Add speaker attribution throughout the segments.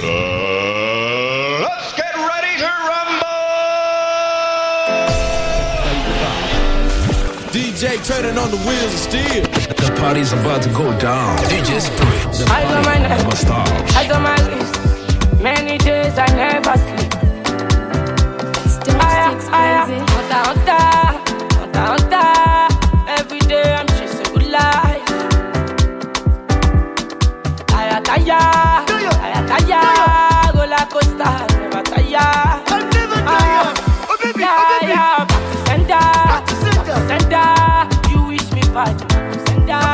Speaker 1: Let's get ready to rumble!
Speaker 2: DJ turning on the wheels of steel.
Speaker 3: The party's about to go down. DJ Spirit.
Speaker 4: I got my neck, I got my list. Many days I never sleep. Every day I'm chasing good life. Taya, roller coaster, never tire.
Speaker 5: I'll never tire. Oh baby,
Speaker 4: back to sender. You wish me bad, back to sender.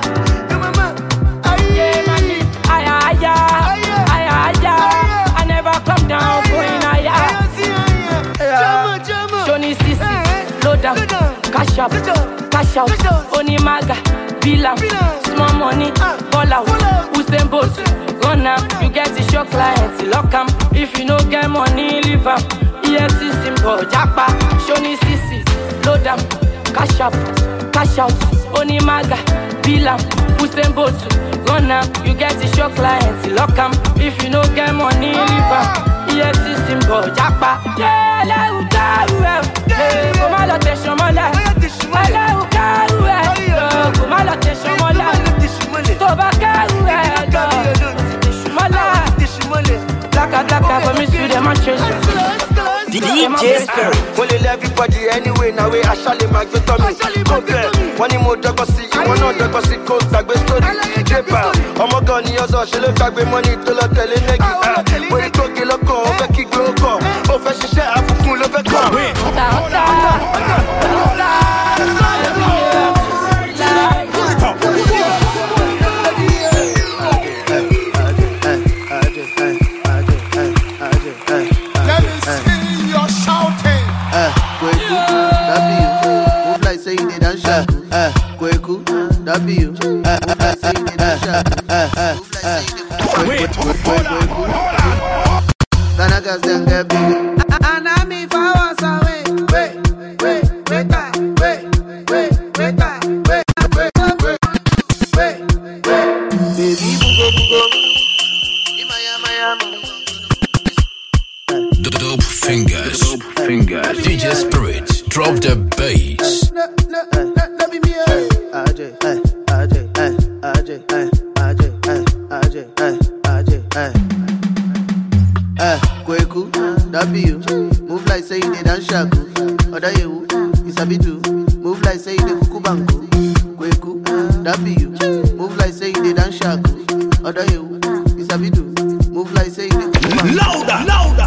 Speaker 4: I never come down, going higher. Johnny Sisi, load up, cash up, cash out. Onimaga, Bilam, small money, ball out. Usain Bolt, run now. You get the show clients, lock 'em. If you no get money, leave 'em. EFC symbol, Japa, Johnny Sisi, load up, cash up, cash out. Onimaga, Bilam, Usain Bolt, run now. You get the show clients, lock 'em. If you no get money, leave 'em. EFC symbol, Japa. Yeah, let you go. Come on, let the show me let. Let you go. Come on, let the show me let. Tobacco, Black, for me, see them and chase.
Speaker 6: DJ Spirit. Only everybody anyway, now we actually make the tummy. One more Dagosi, one more Dagosi, coast, Dagbe story. Japan, oh my god, you also should look at money to the telling. When you talk, you look over, kick go. Oh, fashion share, I'm cool over come.
Speaker 7: Kweku, that be you.
Speaker 1: Wait, hold on.
Speaker 7: Ganagas then get big. And I'm if I was away. Wait, back. Baby, bugo.
Speaker 3: Dope fingers. DJ Spirit, drop the bass.
Speaker 7: Kweku, that be you. Move like say you did and shaku. Oda you, it's a bit too. Move like say you did kukubanku. Kweku, that be you. Move like say you did and shaku. Oda you, it's a bit too. Move like say you did kukubanku.
Speaker 1: Louder.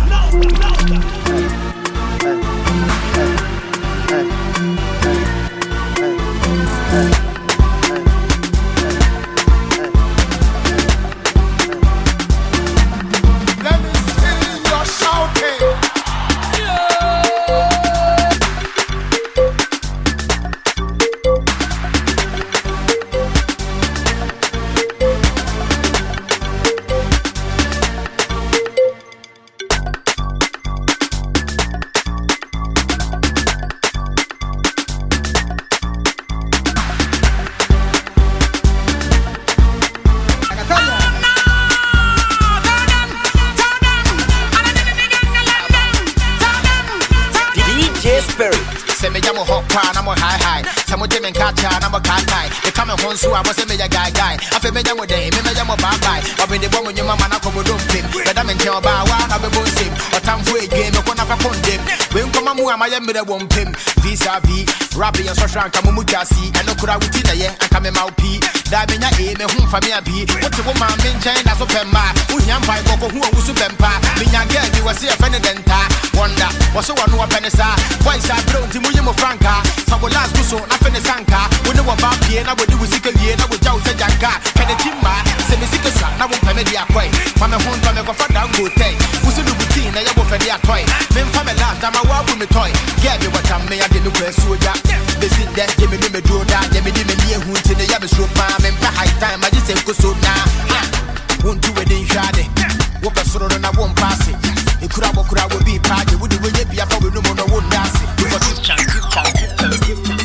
Speaker 8: Say me jamo hot pan, I'm a high. Some of them in catch and I'm a cat guy. They come and home, so I was a major guy. I feel me jamo day, me jamo bye bye. I've been the woman your mama, I come with them. But I'm in town by one, I've been bossing. Or time for a game, I want to phone them. When come on, I am with a one pin. Vis-a-vis, Rabbi and Soshan, Kamumukasi, and no crowd with it, and come in my pee. Damina A, me home for me a bee. What's a woman, men, China, so Pemba, who yam by Boko, who was Supempa. Minya girl, you was here, Fenedenta. Wonder, was so one who a penisa. Why is I blown to Muyamo Franca? Fabulas Gusso, nothing is Sanka. We know about Pia, I would do with Sicker Yen, I would Jow Janka. Can a Jimba, send me Sicker Son, I won't permit the acquaint. Mama home from a for down good day. Who's in the routine, I will for the acquaint. Men from a last time I walk with me toy. Get me what I may, I didn't wear soldier. They sit there, give me the door, give me the near who to the Yabish Palm and high time. I just say, go so now. Won't do it in Shade. Walk a sort and I won't pass it. It could have be party. Would you be a problem? No one won't dance it. Give chance.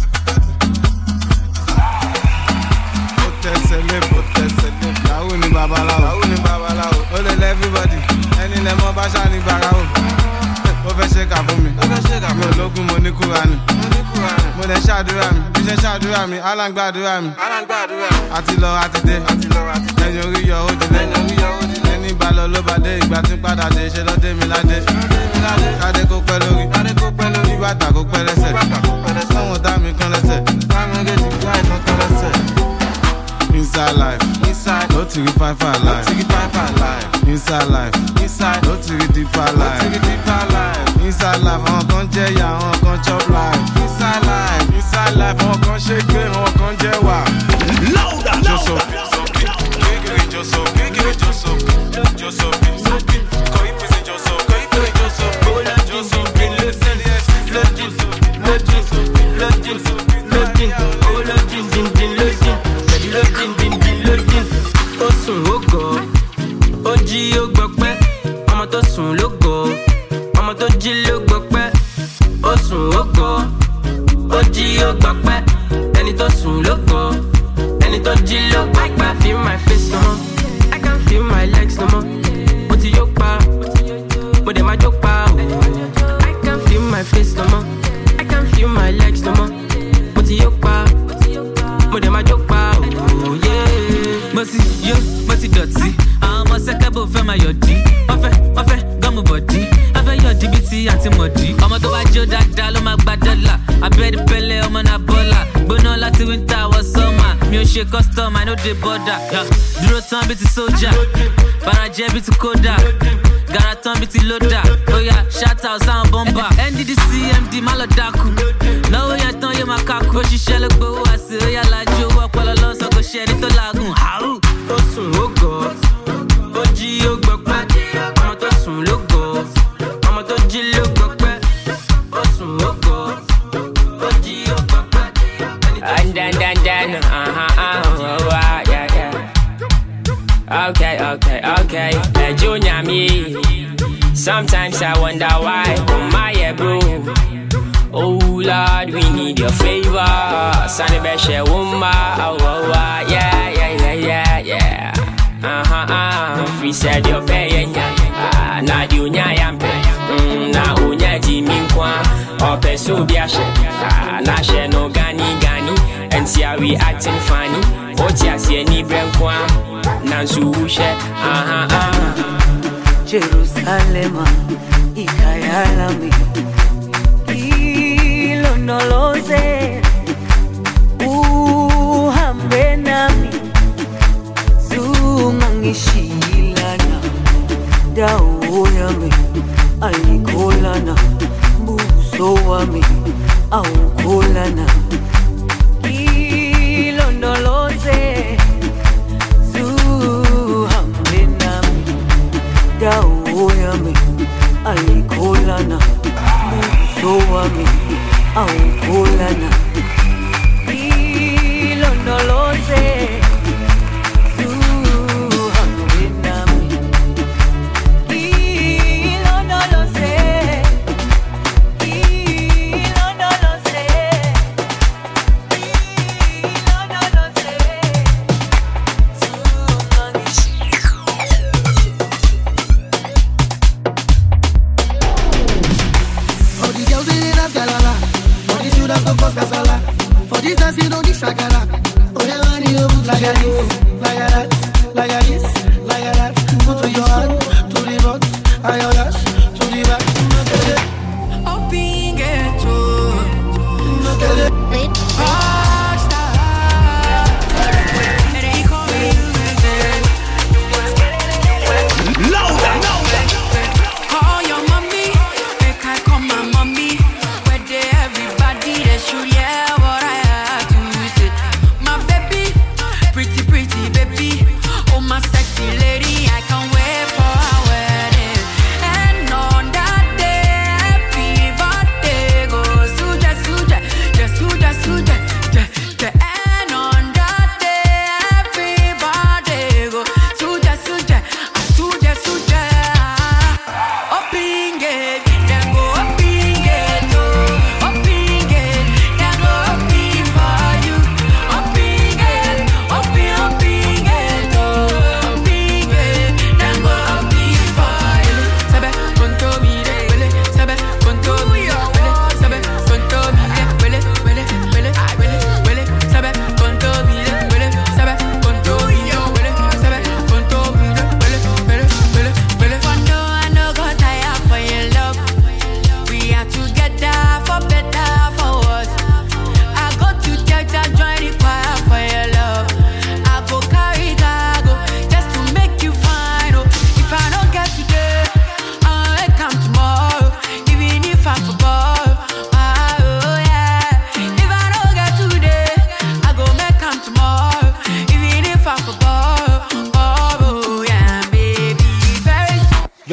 Speaker 7: Now we baba
Speaker 9: ṣáni gbàrà o. Ó fẹ́ ṣe kà fún mi. Mi ò lókun mo ní Kúránì. Mo lè ṣàdúrà mi. Bí ṣe ṣàdúrà mi, Allah ń gbàdúrà mi. Àti lọ àti dé. Ẹni orí yọ ó dilé. Ẹni bá lọ ló bá dé. Ìgbà tí ń padà dé ṣe lọ́dé mi ládé. Kádé kó pẹ́ lórí. Kí bàtà kó pẹ́ lẹ́sẹ̀. Sọ́wọ́n dá mi kán lẹ́sẹ̀. Inside life, no to get five life. Inside life, no to get deeper life. Inside life, on can jẹ ya, on can chop life. Inside life, on can shake it, on can jẹ wa. Louder, Joso, Joso, Joso, Koi pisi Joso, Joso,
Speaker 10: ó sùn ó gọ̀ ó jí ó gbọpẹ́ ọmọ tó sùn ló gọ̀ ọmọ tó jí ló gbọpẹ́ ó sùn ó gọ̀ ó jí ó gbọpẹ́ ẹni tó sùn ló gọ̀ ẹni tó jí ló gbọpẹ́. I feel my face no more, I can't feel my legs no more. Mo ti yó pa, mo dẹ̀ máa jó pa o. I can't feel my face no more, I can't feel my legs no more. Mo ti yó pa, mo dẹ̀ máa jó pa o. Mo ti yó, mo ti dọ̀tí. Àwọn ọmọ sẹ́kẹ́bù fẹ́ máa yọ̀dí. Wọ́n fẹ́ gọ́mù bọ̀dí. Wọ́n fẹ́ yọ̀dí bíi ti àti mọ̀dí. Ọmọ tó bá jó dáadáa ló máa gba dọ́là. Abẹ́rẹ́ pẹ́lẹ́ ọmọ náà bọ́là. Gbóná láti wíńtà wọ sọ́mà. Mi ò ṣe custom, I no dey border. Dúró tán bíi ti sójà. Farajẹ́ bíi ti kódà. Gara tán bíi ti lódà. Oya shout out sáwọn bọ́mbà. NDDC MD má lọ dákú. Náwó yẹn tán yóò máa kákú. Ó ṣiṣẹ́ ló gbowó àṣì. Oya lajú owó ọpọlọ lọ́sọ̀ kò ṣe ẹni tó làágùn. Ó sùn ó gọ̀ ó jí ó gbọpẹ́ ọmọ tó sùn ló gọ̀ ọmọ tó jí ló gbọpẹ́ ó sùn ó gọ̀ ó jí ó gbọpẹ́. Okay. Junior me. Sometimes I wonder why. Oh my bro. Oh Lord, we need your favor. Sunny Beshe Wumba. Oh, yeah. Free said your pay. Na dunya yampe. Na unya Jimmy Kwa. Ope Subiashe. Na she no gani. And see how we acting funny. Otia see any brain kwa. Nansu ushe.
Speaker 11: Jerusalema ikayalami ilonoloze uhambe nami zungangishilana dawo yami ayikolana buso wami awukolana ilondoloze dawo yami ayikolana buso wami awukolana ilondoloze zuhambe nami ilondoloze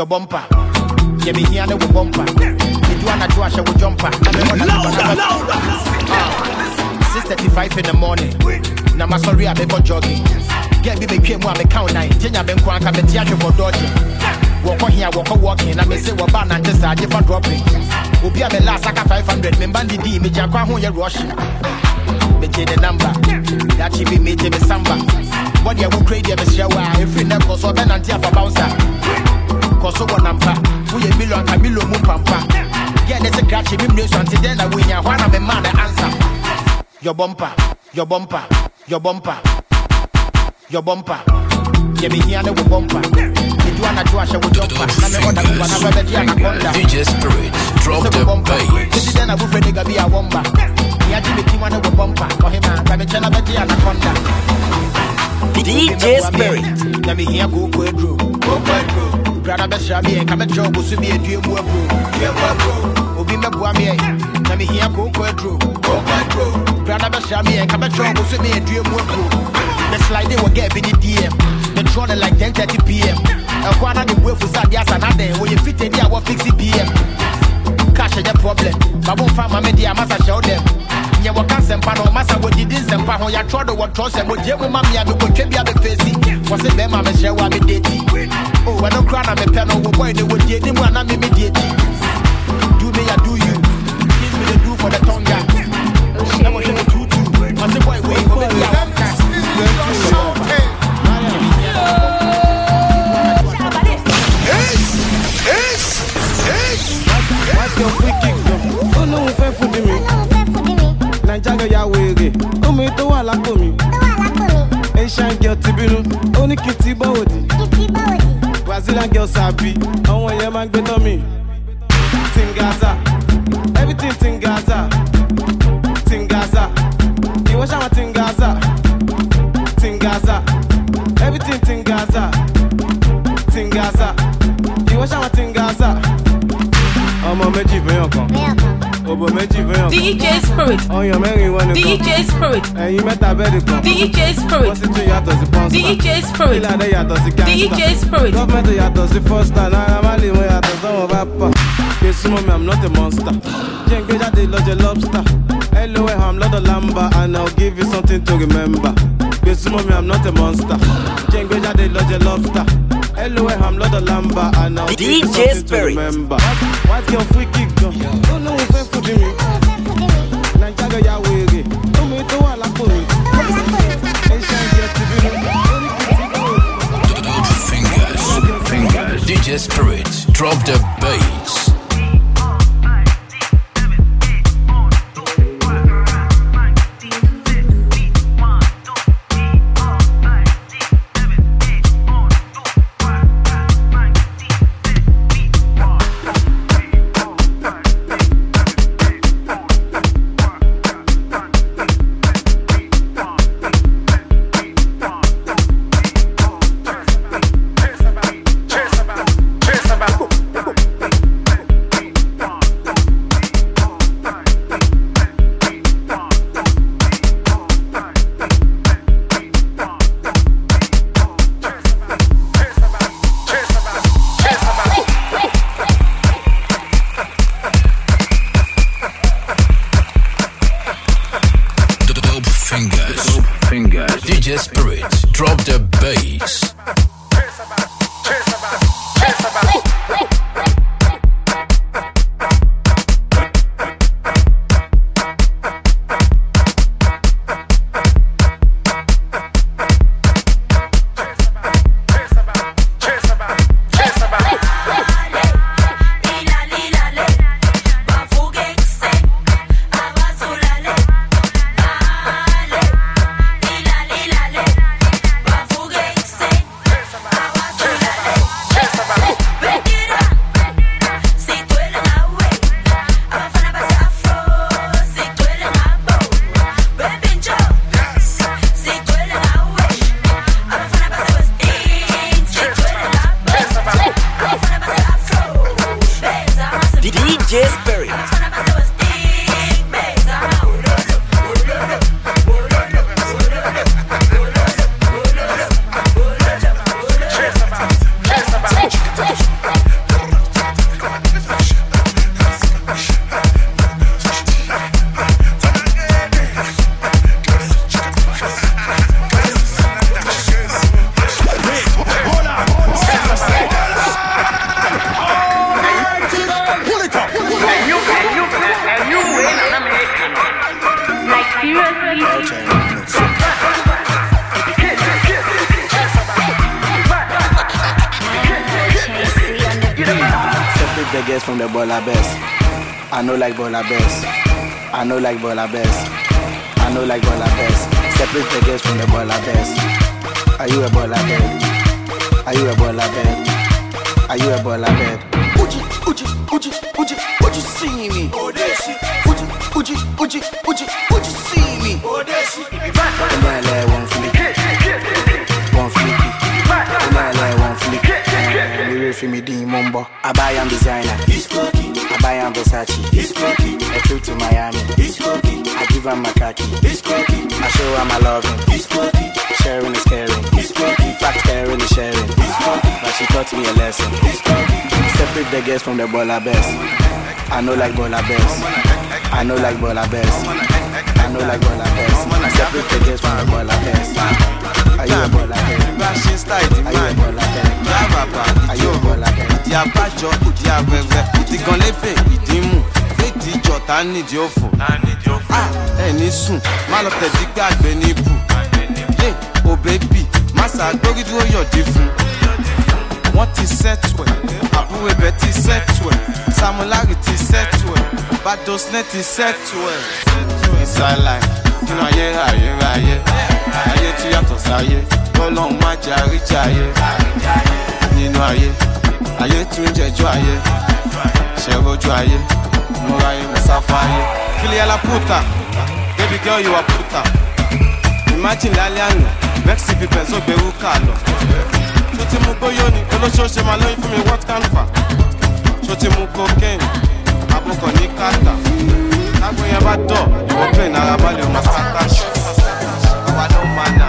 Speaker 8: your bumper. Yeah, me here no bumper. You do wanna do a show with jumper. 6:35 in the morning. Now my sorry I be go jogging. Get me came one me count 9. Tenya ben kwanka me tiache for dodging. Walk here, walking. I me say what ban and just a different dropping. Obi a me last like 500. Me bandi di me jakwa ho ye rushing. Me change the number. That she be me samba. What you will create me shower. If you never so ben anti for bouncer. Koso one number. Who ye million Camilo Mumpampa. Yeah, there's a crash in me until then I win ya one of me man answer. Your bumper, your bumper, your bumper, your bumper. Yeah, me here no bumper. You wanna do a show with jumper.
Speaker 3: DJ Spirit, drop the bass.
Speaker 8: This is then I will friend nigga be a womba. Yeah, Jimmy King wanna go bumper. For him, I'm a channel better anaconda.
Speaker 12: DJ Spirit.
Speaker 8: Let me hear go quadro. Go quadro. Brother Beshabi and come a job will be a dream work. Obi me boami. Let me hear go quadro. Go quadro. Brother Beshabi and come a job will be a dream work. The slide they will get the DM. The throne like 10:30 PM. And one of the way for Sadias another when you fit in there, what fix it PM. Cash is a problem. But won't find my media, must show them. You will cancel Pano, Massa, what you did, and Pano, you tried to what trust and what you mammy, I will keep you facing. Was it them, I'm a share, I'm a dating. Oh, I don't cry, I'm a panel, why they would get him when I'm immediate. Do me, I do you. Give me the do for the tongue. I want you to do. I say, boy, wait, wait,
Speaker 9: Your free kick, oh no, fair for me. Nigeria, Yahweh, oh me to wala komi. Asian girl Tibinu, only kitty body. Brazilian girl Sabi, I want your man better me. Tingaza, everything Tingaza, Tingaza. You watch our Tingaza, Tingaza, everything Tingaza, Tingaza. You watch our Tingaza. Ọmọ méjì fẹ́yàn kan. Òbò méjì fẹ́yàn kan.
Speaker 10: DJ Spirit.
Speaker 9: Ọyàn mẹ́rin wọn nìkan.
Speaker 10: DJ Spirit.
Speaker 9: Ẹ̀yin mẹ́ta bẹ́ẹ̀dì kan.
Speaker 10: DJ Spirit.
Speaker 9: Wọ́n sì tún yàtọ̀ sí pọ́ńsítà.
Speaker 10: DJ Spirit.
Speaker 9: Ìlànà yàtọ̀ sí gángstà.
Speaker 10: DJ Spirit.
Speaker 9: Gọ́ọ̀mẹ̀ntì yàtọ̀ sí fọ́stà. Náírà má lè wọ́n yàtọ̀ sọ́wọ́n bá pa. Gbé súnmọ́ mi, I'm not a monster. Jẹ́ ń gbé jáde lọ́jọ́ lobster. LOL, I'm not a lamba and I'll give you something to remember. Gbé súnmọ́ mi, I'm not a monster. Jẹ́ ń gbé jáde lọ́jọ́ lobster. LOL, I'm not a lamba and I'll give you something to remember. White girl free kick gun. Oh no, we fair for me. Nigeria Yahweh. Oh me to wala komi. Asian girl Tibinu.
Speaker 3: Fingers. DJ Spirit, drop the bass.
Speaker 6: the girls from the baller best. I know like baller best. I know like baller best. I know like baller best. Separate the girls from the baller best. Are you a baller bed? Are you a baller bed? Are you a baller bed? Would you see me? Would you see me? One flick. One flicky. One flick. We ready for me D Mumbo. I buy am designer. He's cocky. I buy am Versace. He's cocky. A trip to Miami. He's cocky. I give am my khaki. He's cocky. I show am my loving. He's cocky. Sharing is caring. He's cocky. In fact, caring is sharing. He's cocky. But she taught me a lesson. He's cocky. Separate the girls from the baller best. I know like baller best. I know like baller best. I know like baller best. Separate the girls from the baller best. Are you a baller best?
Speaker 9: Fashion style di man. Are you a baller best? Ìdí abájọ, ìdí abẹ́rẹ́, ìdí gan lébè, ìdí mú. Ìdí ìjọ ta nídìí òfò. Ẹni sùn, má lọ tẹ̀dí gbàgbé níbù. Oh baby, má ṣàgbórí dúró yọ̀dí fún. Wọ́n ti sẹ́tù ẹ̀, àbúrò ibẹ̀ ti sẹ́tù ẹ̀, Samulari ti sẹ́tù ẹ̀, Badosne ti sẹ́tù ẹ̀. Inside life, nínú ayé ayé tí yàtọ̀ sáyé, Ọlọ́run má jẹ́ àríjàyé. Nínú ayé tún jẹjọ́ ayé, ṣẹ̀rọ̀jú ayé, mo ra ayé mo sáfà ayé. Filia la puta, baby girl you are puta. Imagine lálẹ́ àná, Vexy fi pẹ̀sọ́ gbẹ̀rú kà lọ. Ṣó ti mú bóyó ni, olóṣooṣe máa lóyún fún mi what can fa? Ṣó ti mú cocaine, abúkọ̀ ní kàtà. Tágbó yẹn bá dọ̀, ìwọ pè ní ara balẹ̀ ọmọ sátá. Àwa ló máa nà.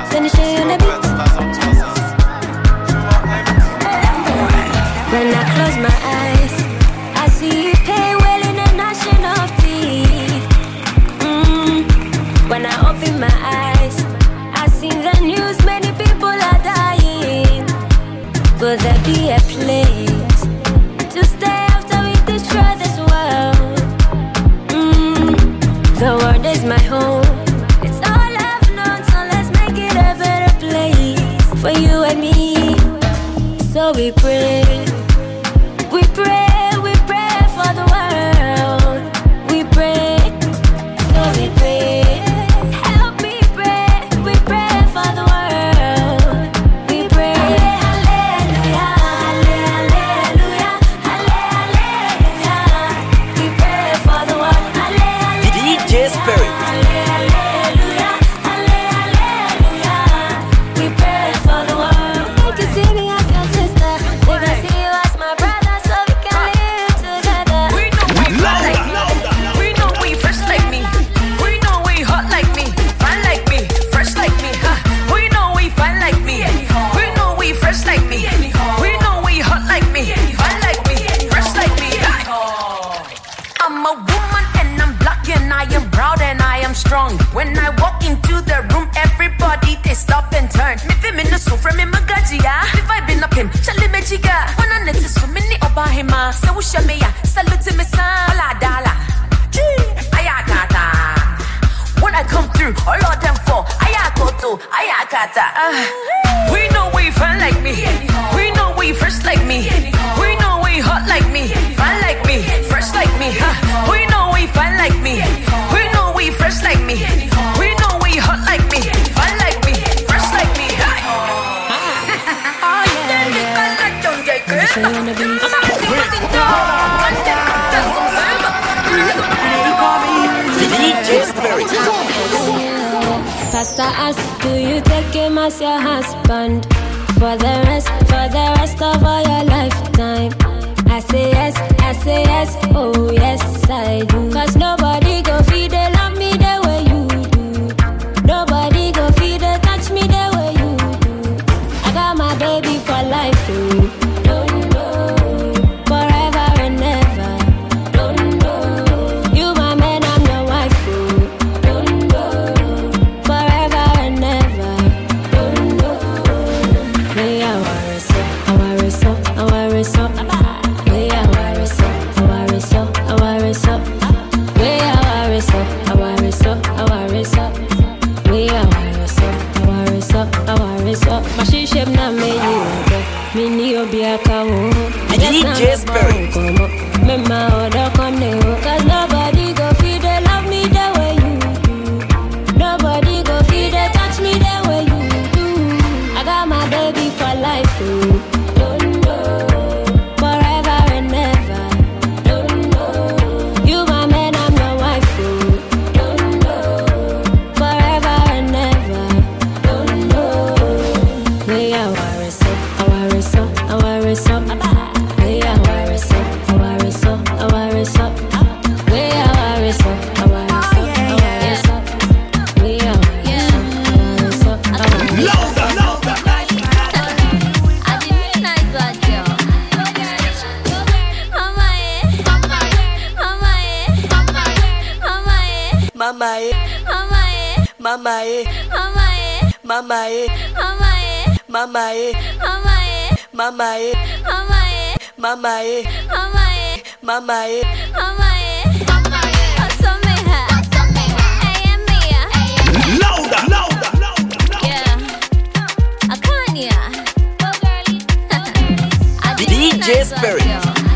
Speaker 12: When I close my eyes, I see you pay well in a nation of tea. When I open my eyes, I see the news, many people are dying. Will there be a place to stay after we destroy this world? The world is my home. It's all I've known, so let's make it a better place for you and me. So we pray for the world. We pray, so we pray. Help me pray, we pray for the world. We pray, hallelujah, hallelujah, hallelujah. We pray for the world, hallelujah.
Speaker 13: DJ Spirit.
Speaker 12: Hallelujah, hallelujah. We pray for the world. They can see me as your sister. They can see you as my brother, so we can live together.
Speaker 14: We know we fly like me. We know we fresh like me. We know we hot like me. Fine like me. Fresh like me. Huh? We know we fine like me. We know we fresh like me. We know we hot like me. Fine like me. Fresh like me. I'm a woman and I'm black and I am proud and I am strong. When I walk into the room, everybody they stop and turn. Me fi me no so from me magajiya. If I been up him, chale me jiga. When I need to so many oba hima. Se usha me ya, salute me sa. Ola dala, ayakata. When I come through, all of them fall. Ayakoto, ayakata. We know we fine like me. We know we fresh like me. We know we hot like me. Fine like me, fresh like me. We know we fine like me. We know we fresh like me. We know we hot like me. Fine like me, fresh like me.
Speaker 13: DJ Spirit.
Speaker 12: Pastor asked, do you take him as your husband for the rest of all your lifetime? I say yes, oh yes I do. 'Cause nobody go feed they love me the way you do. Nobody go feed they touch me the way you do. I got my baby for life, oh. Don't know, forever and ever. Don't know, you my man, I'm your wife, oh. Don't know, forever and ever. Don't know, hey, I worry so.
Speaker 13: DJ Spirit.
Speaker 12: Me my order con they go. Cause nobody go feed they love me the way you do. Nobody go feed they touch me the way you do. I got my baby for life, oh. Don't know. Forever and ever. Don't know. You my man, I'm your wife, oh. Don't know. Forever and ever. Don't know. We are worried so, worried so, worried so. We are worried so, worried so, worried so. We are worried so, worried so, worried so. We are worried so, worried so.
Speaker 11: Mama eh, mama eh, mama eh, mama eh, mama eh, mama eh, mama eh.
Speaker 1: Louder, louder,
Speaker 12: Yeah, Akanya.
Speaker 13: DJ Spirit.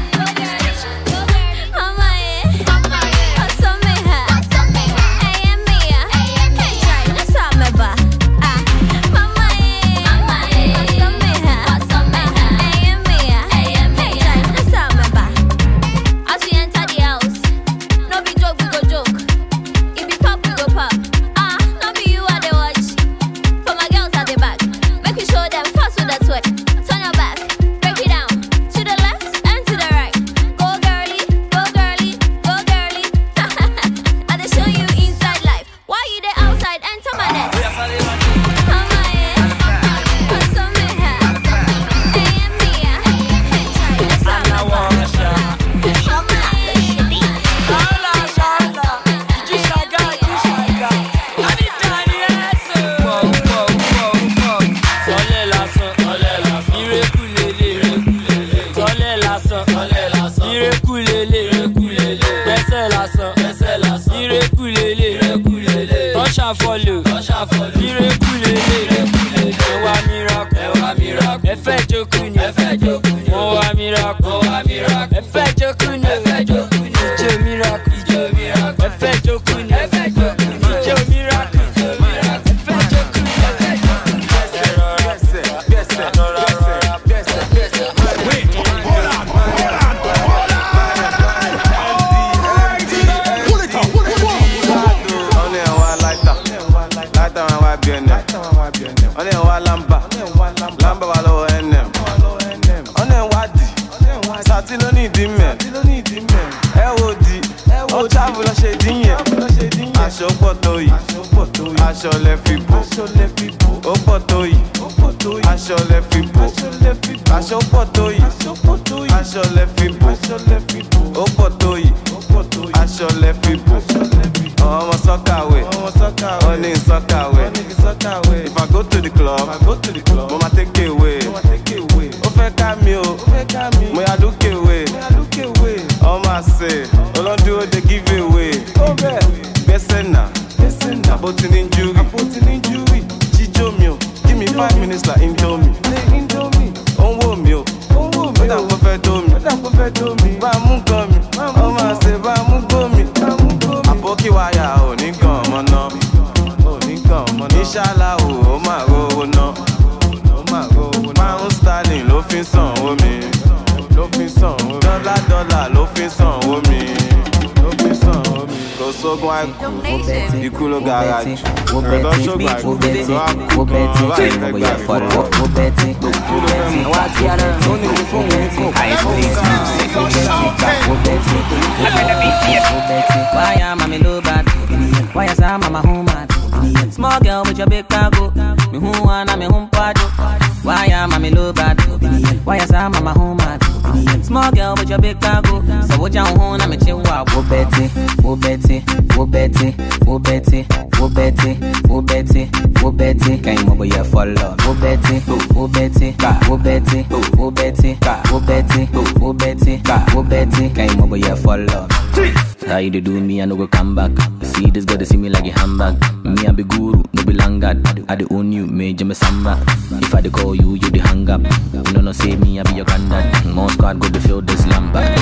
Speaker 10: Why am I low bad? Why is I mama home mad? Small girl with your big cargo. Me who wanna me home party. Why am I low bad? Why is I mama home mad? Small girl with your big cargo. So what you want? I'm a chill wow. Wo Betty, wo Betty, wo Betty, wo Betty, wo Betty, wo Betty, wo Betty. Can't move your follow. Wo Betty, wo Betty, wo Betty, wo Betty, wo Betty, wo Betty, wo Betty. Can't move your follow. How you do me? I no go come back. See this girl, they see me like a handbag. Me I be guru, no be langard. I the own you, major me samba. If I dey call you, you the hang up. You know no say me, I be your granddad. More squad go to field this lamba. It's dope.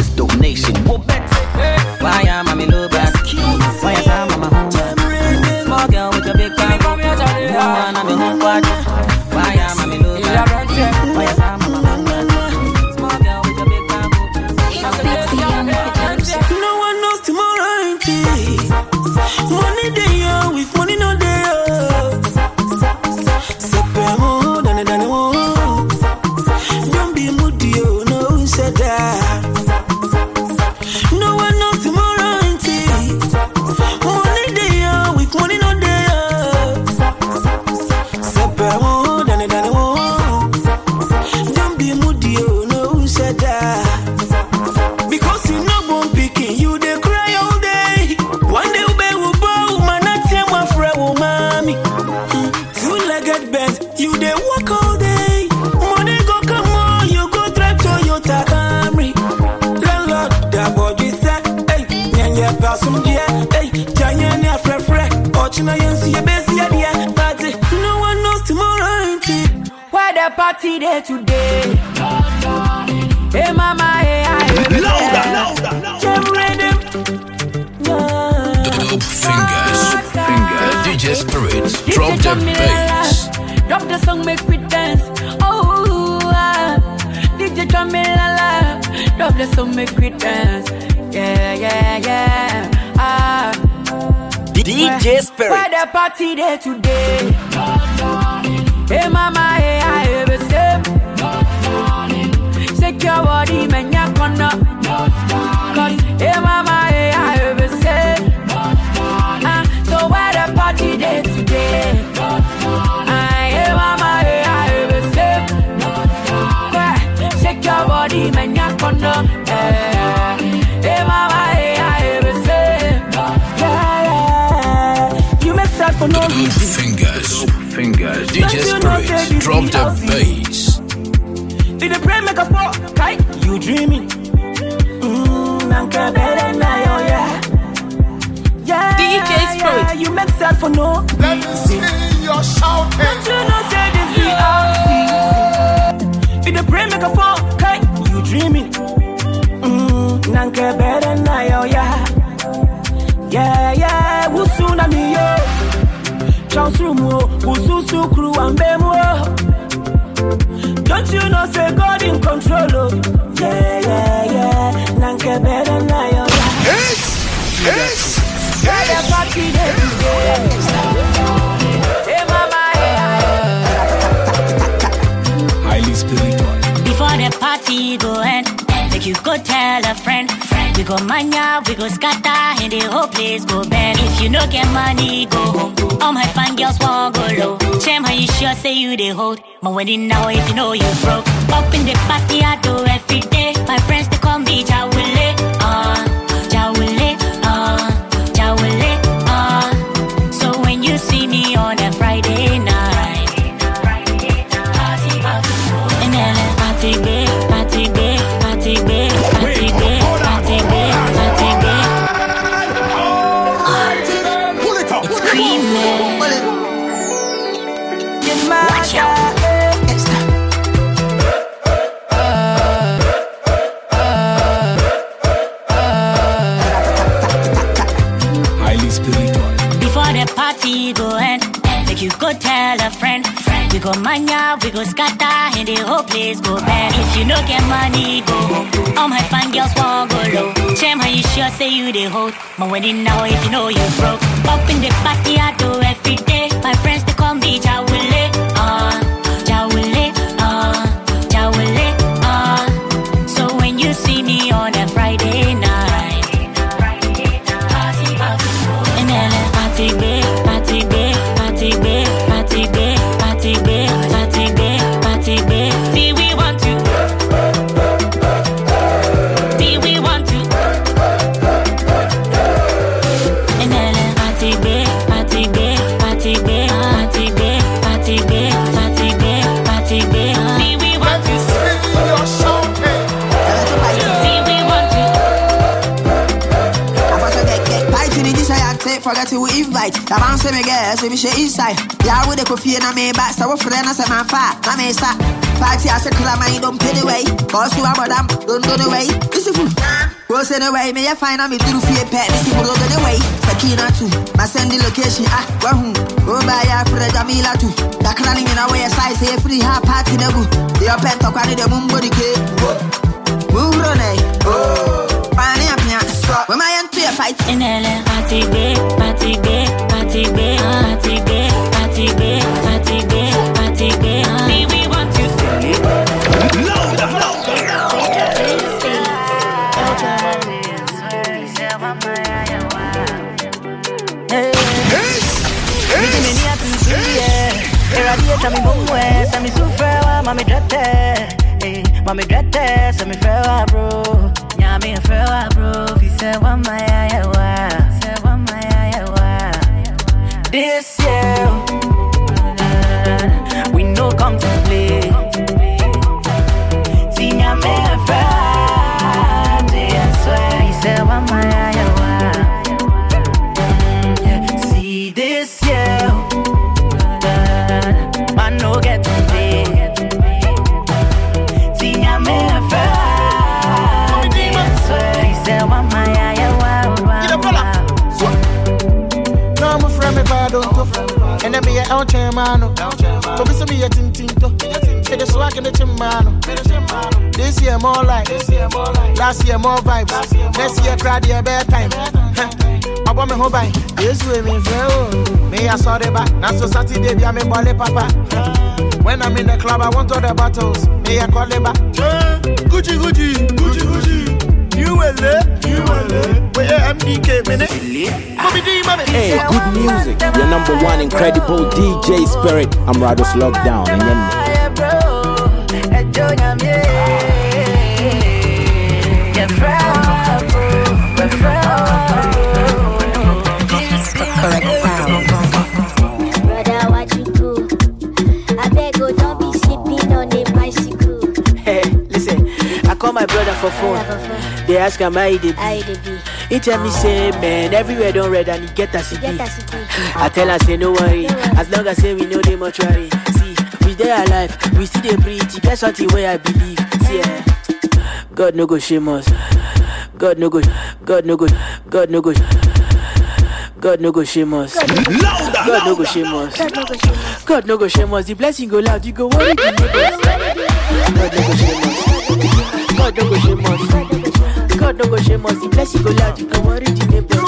Speaker 15: nation. Why am I low back? Why am I home? Small girl with a big back. Woman, I'm in home quad. Why am I low back? Why am I small girl with a big back?
Speaker 16: No one knows tomorrow ain't it? Money day with money no day. Don't be moody, no said that. No one knows tomorrow ain't it? Money day with money no day. Don't be moody, no said that. Because you know born picking, you they cry all day. One day will bow, man, I tell my friend, oh mommy. Two-legged bed, you they walk all day. Money go come on, you go drive Toyota Camry. Landlord, that boy you said, hey, nyanya passum dia, hey, janya fre, ochina yensi ye besi dia, but no one knows tomorrow ain't it?
Speaker 4: Why the party there today? Hey mama, hey,
Speaker 3: Louder. Dope fingers. DJ Spirit. Drop the bass.
Speaker 4: Drop the song, make we dance. Oh, DJ Camila. Drop the song, make we dance. Yeah.
Speaker 13: DJ Spirit.
Speaker 4: Why the party there today? Hey mama, hey, I have a sip. Shake your body, man, ya corner. Cause, hey mama, hey, I have a sip. So why the party there today? Hey mama, hey, I have a sip. Shake your body, man, ya corner. Hey mama, hey, I have a sip. Yeah. You mess up for no reason.
Speaker 3: Fingers. DJ Spirit. Drop the bass.
Speaker 16: Did the brain make a fall? Right? You dreaming? Nanka better now, yeah.
Speaker 4: DJ Spirit.
Speaker 16: You make self for no.
Speaker 8: Let me see your shouting.
Speaker 16: Don't you know say this be our season? Did the brain make a fall? Right? You dreaming? Nanka better now, yeah. Wusuna mi yo. Chansrumo, Wususu crew and Bemo. Don't you know say God in control? Oh? Yeah. Nanke better now, yeah.
Speaker 4: The party there today. Hey mama,
Speaker 3: Highly spiritual.
Speaker 17: Before the party go end, make you go tell a friend. We go mania, we go scatter, and the whole place go bend. If you no get money, go home. All my fine girls won't go low. Shame how you sure say you they hold. My wedding now if you know you broke. Up in the party I do every day. My friends they call me Jawule, Jawule, Jawule, So when you see me on a Friday night, and then party big. It's creamy. Watch out.
Speaker 3: Highly spiritual.
Speaker 17: Before the party go end, make you go tell a friend. We go mania, we go scatter, and the whole place go bend. If you no get money, go home. All my fine girls won't go low. Shame how you sure say you they hold. My wedding now if you know you broke. Up in the party I do every day. My friends they call me Jawule, Jawule, Jawule, So when you see me on a Friday night, and then party big. See we want to. And then party big. See we want to. See we want to.
Speaker 18: Forget to invite. The man say me girl, so we share inside. Yeah, with the coffee and I may back. So for them, I say man fat. I may start. Party, I say, clam, I don't pay the way. Cause you are madam, don't go the way. This is food. Go send away, may I find out me through fear pet, Missy will go away. Sakina too, my send the location, wahoo. Go by ya for the Jamila too. The cranning in our way, size, say free half party no good. The pet of the Mumbo de Cape. Murone, oh, Pania Pia, when my entry a fight in LA, party bay, party bay, party bay, party bay, party bay, party bay, party bay. We want you to live.
Speaker 19: Mami bongwe, sami sufrewa, mami drete, sami frewa bro, nyami frewa bro, fi sewa mayawa. This year, we no come to play. See nyami frewa, I swear, fi sewa mayawa. See this year. No get to play. See, I'm a friend. Say, what my no, I'm a friend, me bado. And then me a out chairman. But me some me a tintinto. Say the swag in the chimano. This year more like. Last year more vibes. Next year crowd year bedtime. I want me home by. This way me friend. Me I saw the back. Now so Saturday be I'm in Bali Papa. When I'm in the club I want all the bottles. Me I call it back. Gucci. You will where MDK minute.
Speaker 13: Hey, good music. Your number one incredible DJ Spirit. I'm Rados Lockdown. And
Speaker 12: Brother, what you do? I beg you, don't be sleeping on a bicycle.
Speaker 19: Hey, listen, I call my brother for phone. They ask him how he be. He tell me say, man, everywhere don't red and he get a city. I tell her say no worry, as long as say we know the mortuary. See, we there alive, we see the breathe. That's something where I believe. See, God no go shame us. God no go shame us. God no go shame us. God no go shame us. God no go shame us. The blessing go loud, you go worry the neighbors. God no go shame us. God no go shame us. God no go shame us. The blessing go loud, you go worry the neighbors.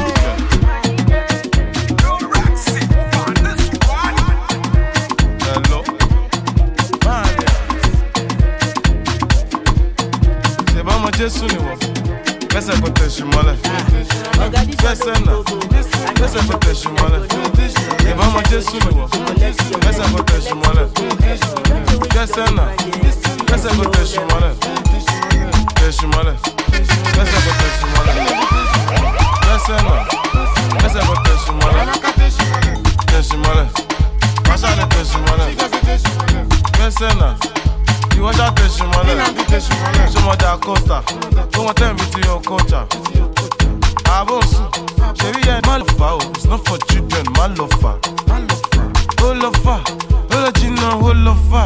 Speaker 9: Jésus ni wo. Pesa kote shimole. Pesa na. Pesa kote shimole. Eba mo Jésus ni wo. Pesa kote shimole. Pesa na. Pesa kote shimole. Shimole. Pesa kote shimole. Pesa na. Pesa kote shimole. Shimole. Pasa le shimole. Pesa na. You want that shimole? Some of that coaster. Don't want them to your culture. I won't sue. Cherry and Malfa. It's not for children. Malofa. Holofa. Hologina. Holofa.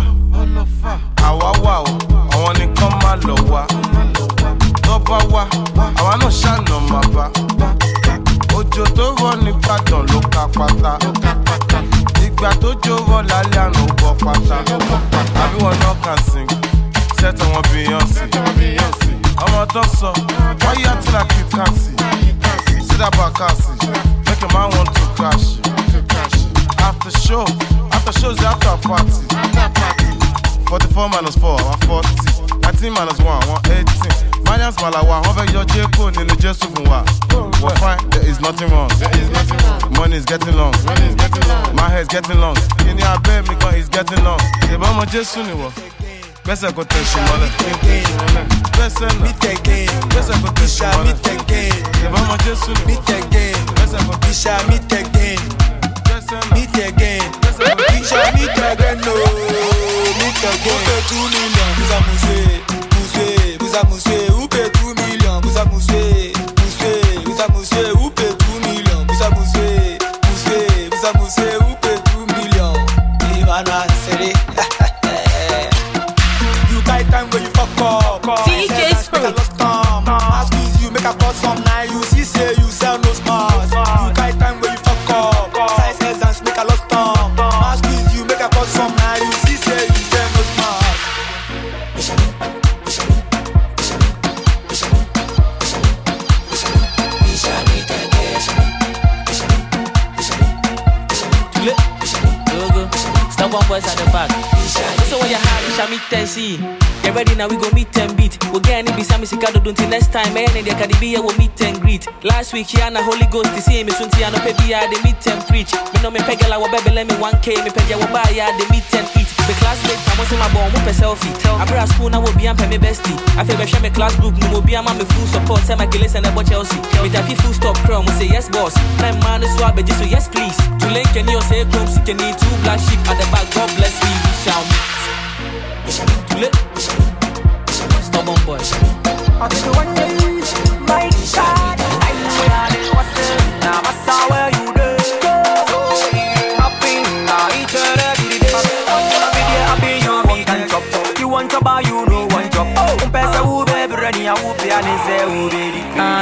Speaker 9: Awawa. I want to come Malowa. Nobawa. I want no shine no mapa. Ojo to run in pattern. Loka pata. Igba to jovo lale anu bo pata. Everyone now can sing. Set on Beyonce. I'm a dancer. Why you acting like you can't see? See that back make a man want to crash. After shows after party. 44 minus 4, I'm 40. 19 minus 1, 118. Marian's Malawa, over your J-Cone in the Jesu Funwa. We're fine, there is nothing wrong. Money is getting long. My hair is getting long. In your bed, me gun is getting long. The bomb of Jesu Niwa. Pesa kote shimole. Pesa na. Pesa kote shimole. The bomb of Jesu Niwa. Pesa kote shimole. Pesa na. Meet again. No. Meet again. 2 million. Vous amusez. Où paie 2 millions. Vous amusez. Où paie 2 millions. Vous amusez. Où paie 2 millions. Ivana Sere. You got time when you fuck up.
Speaker 14: DJ Spirit.
Speaker 9: Ask
Speaker 6: a bust some now. You see, say you sell no smart. You guys time where you fuck up. Size heads and snake a lost tongue. Mask squeeze you, make a bust some now. You see, say you sell no smart.
Speaker 15: Stop one boys at the back. So when you have Shami Tessie, get ready now, we go meet and beat. We'll get any beside me, Sikado don't till next time. Man, in the Caribbean, we'll meet and greet. Last week, Yana Holy Ghost, the same, Miss Unti, and Pebia, they meet and preach. Me know me pegala, wa baby, let me 1K, me pedia, wa buy, they meet and eat. The classmate, I want to my bomb, whoop a selfie. I bring a spoon, I will be and pay me bestie. I feel like my class group, no be a man, me full support, send my killers and I watch Chelsea. With a full stop chrome, we say yes, boss. Nine man is swab, just so yes, please. To link and you say, chrome, sick and need 2 black sheep at the back, God bless me, we shall meet. Stubborn boy.
Speaker 20: I think one day, my God, I was now I saw where you did. Up in night, you want to buy, you know, one job. Pesa ube, every I will be an easy ube.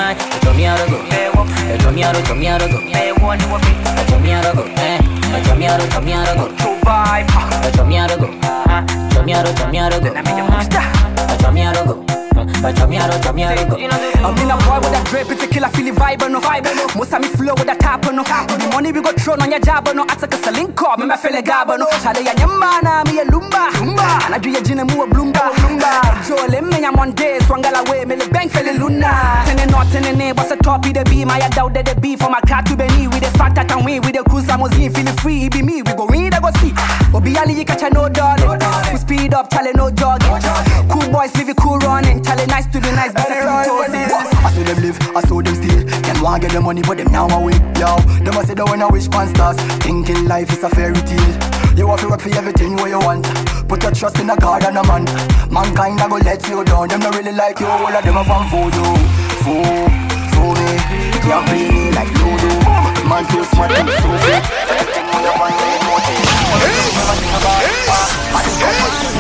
Speaker 21: I'm in a boy with a drape, it's a killer, feeling vibe, no. Most of me flow with a tap, no. The money we got thrown on your job, no. I take a selling car, me feel a gabba, no. Chale ya nyamana, me a lumba. And I do ya jina mu a blumba. Joe lemmy, I'm on days, swangala way, me the bank fell in luna. Ten and not ten and neighbors a top of the beam, I doubt that the beef from a cat to Benny with the fact that I'm with the cruise, I'm feeling free, it be me, we go read, I go see. Obi Ali, you catch a no darling. We speed up, chale no jogging. Cool boys, live it cool running, chale nice to the nice, but I saw them live, I saw them steal. Them want get the money, but them now away. Yo, them a say that when I wish pan stars, thinking life is a fairy tale. You have to work for everything what you want. Put your trust in a God and a man. Mankind a go let you down. Them not really like you, all of them a fan for you. For me, can't play me like Ludo. Man feel smart and stupid. Everything what you want, you want it. Never think about it. I just don't want to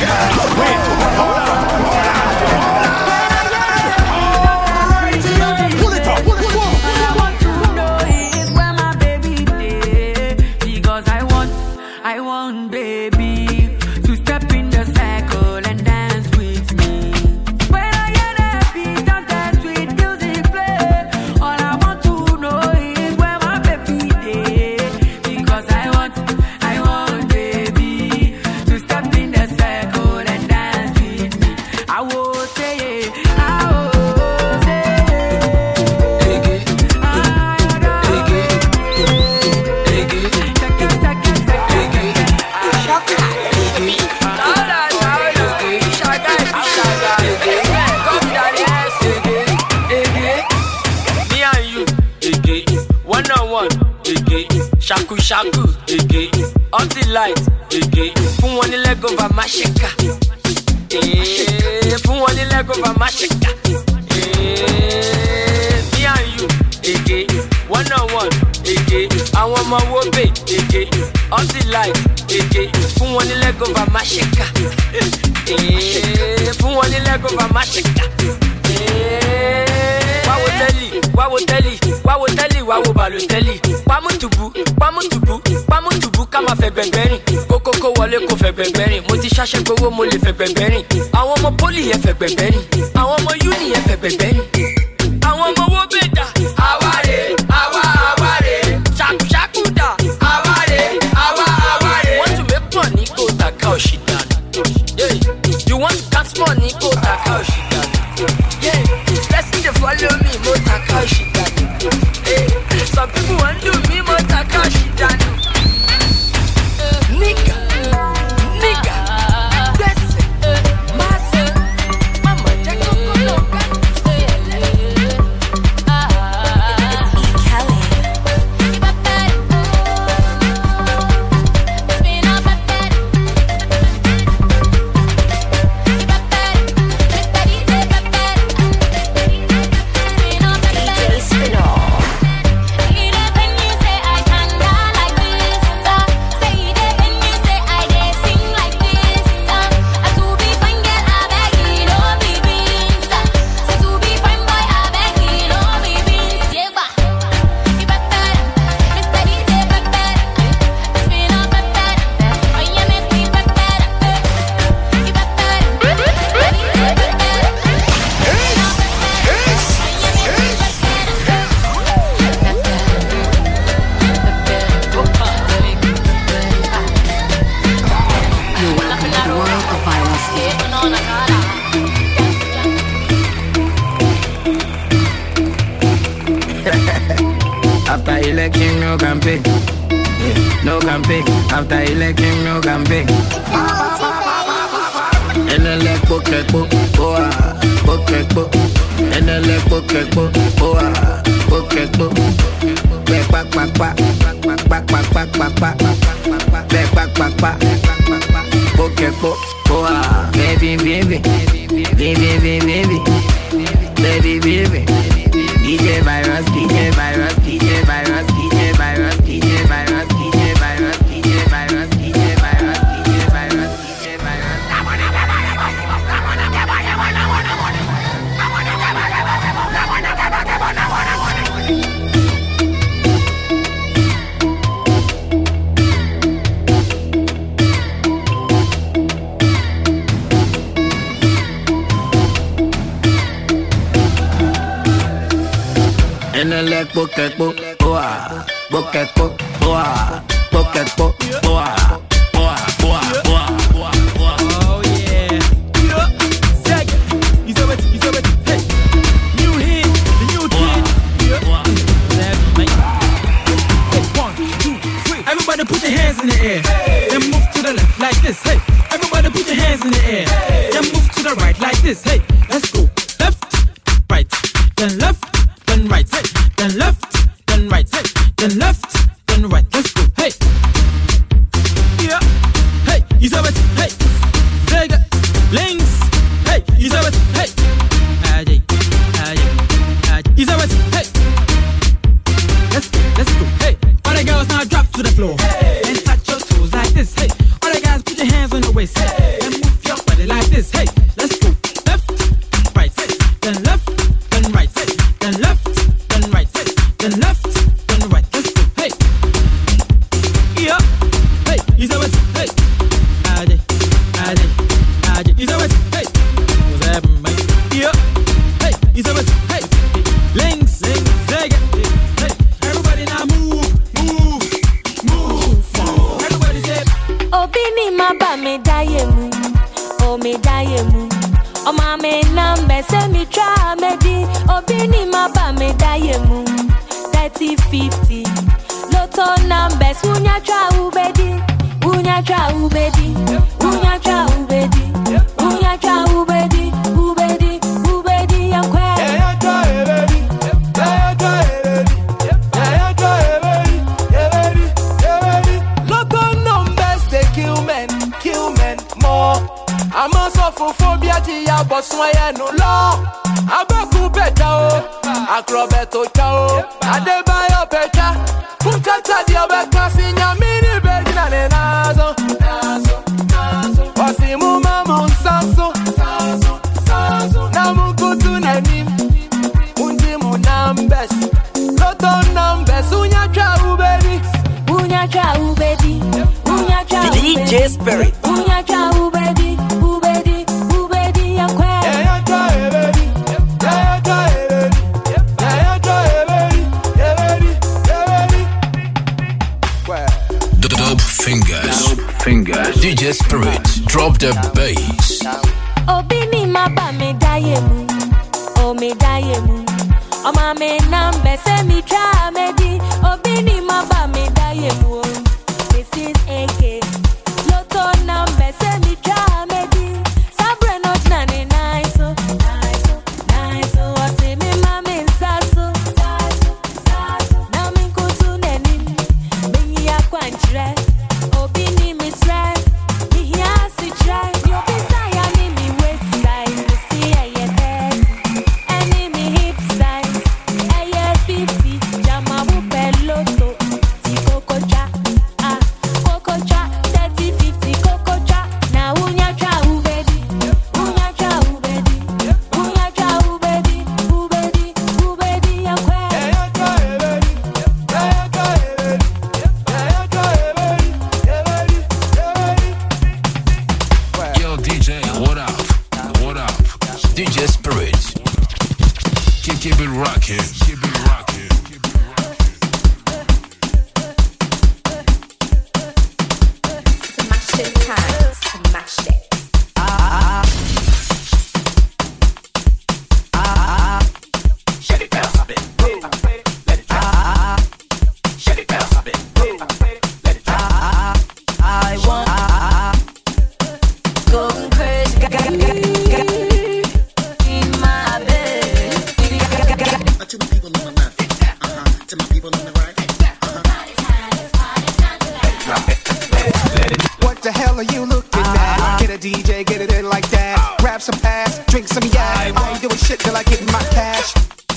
Speaker 20: I want baby to step in the circle and dance with me. When I hear that beat and that sweet music play, all I want to know is where my baby is. Because I want baby to step in the circle and dance with me. I will say it, I will say
Speaker 10: Shaku shaku, all the lights, fun one leg over my shaker, fun one leg over my shaker, me and you, 1-on-1, I want my wobe, all the lights, fun one leg over my shaker, fun one leg over my shaker. Wa wo Balotelli, Pamutubu, kama fe gbẹ̀ngbẹ̀rìn, kókókó wọlé kò fẹ́ gbẹ̀ngbẹ̀rìn, mo ti ṣàṣẹ gbowó mo lè fẹ́ gbẹ̀ngbẹ̀rìn, àwọn ọmọ poli yẹn fẹ́ gbẹ̀ngbẹ̀rìn, àwọn ọmọ uni yẹn fẹ́ gbẹ̀ngbẹ̀rìn, àwọn ọmọ wo bèdà, àwárè, ṣàkúṣàkú dà, àwárè, want to make money go taka òṣìdá, you want to count money go taka òṣìdá, blessing dey follow me mo taka òṣìdá. Some people want to do me more Takashi than nigga, bless it, massive, mama, take a look. After election, no campaign. No campaign. After election, no campaign. And then let book, boa, book, and then let book, boa, book, back, boa, baby. DJ virus. And then let book, boa,
Speaker 2: Oh yeah. Zeg, you saw it. Hey, new hit, the new kid. Hey, 1, 2, 3. Everybody put your hands in the air. Then move to the left like this. Hey, everybody put your hands in the air. Then move to the right like this. Hey, let's go. Left, right, then left. Then right, hey, then left, then right, hey, then left, then right. Let's go, hey, yeah, hey, you saw it, hey, Sega, links, hey, you saw it, hey, Ajay, you saw it, hey, let's go, hey. All the girls now drop to the floor, and touch your toes like this, hey. All the guys put your hands on your waist, hey, and move your body like this, hey. Let's go, left, right, hey, then left, then right, hey, then left. Then left, then right, let's go, hey. Yeah, hey, you say what, hey. Ajay, you say what, hey. What's happening, mate? Yeah, hey, you say what, hey. Links, zeg it, hey. Everybody now move. Everybody say.
Speaker 12: Obini maba me dayemu, o me dayemu. O ma me nambe se mi tra me di. Obini maba me dayemu. 30-50 Lotto numbers Unya tra ubedi yankwe
Speaker 22: Lotto numbers they kill men more. I'm a sophophobia tia boswaya no law. Abaku beta o, acrobato chao. Adebayo beta, kunkata dia beta sinya mini bedina nenazo. Wasimu mamu saso, namu kutu nanim, unjimu numbers. Lotto numbers, unya cha ubedi.
Speaker 23: DJ Spirit.
Speaker 12: Unya cha ubedi yankwe.
Speaker 3: Dope fingers. DJ Spirit, drop the bass.
Speaker 12: Obini maba me dayemu, o me dayemu. O ma me nambe se mi tra me di. Obini maba me dayemu. This is AK. Lotto number se mi tra me di. Sabre not nane nice so. Wase me mame saso. Na mi kutu nenim. Mingi ya kwanchre. Obini mi sre. Mi hiasi try. Yo bisaya ni mi waist size. Mi si eye 30. Any mi hip size. Eye 50. Jama bupe loto. Ti coco cha. Coco cha. 30-50 coco cha. Na unya cha ubedi. Ubedi yankwe.
Speaker 3: Yo, DJ, what up? DJ Spirit. Keep it rocking.
Speaker 11: Smash it time, smash it.
Speaker 1: some ass, drink some yak. I ain't doing shit till I get my cash.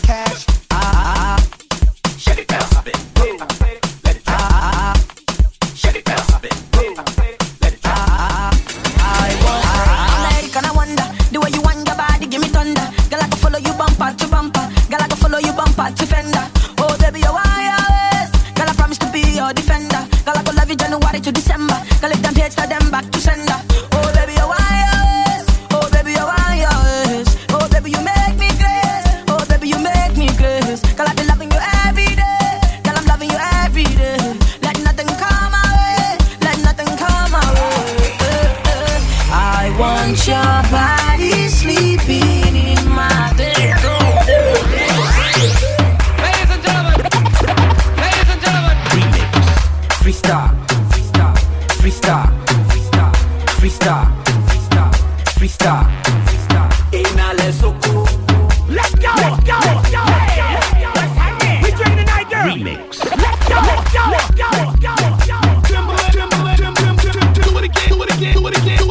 Speaker 2: Shut it down, stop it. Let it drop. Shut it down, stop it. Let it drop.
Speaker 14: American, I wonder the way you want your body, give me thunder. Girl, I can follow you bumper to bumper. Girl, I can follow you bumper to fender. Oh, baby, you're wireless. Girl, I promise to be your defender. Girl, I can love you January to December. Girl, if them hate for them back to sender. Oh, baby, you're wireless. Oh, baby, you're wireless. Oh, baby, you make me grace. Oh, baby, you make me grace. Girl, I be loving you every day. Girl, I'm loving you every day. Let nothing come my way. Let nothing come my way. I want your body sleeping in my bed.
Speaker 22: Ladies and gentlemen, freestyle, freestyle, freestyle, freestyle, freestyle, freestyle. Inale soko. Let's go, let's go, let's go, let's hang it. We drinking tonight, girl. Remix. Let's go, let's go, let's go, let's go, let's go. Timberland, do it again, do it again, do it again.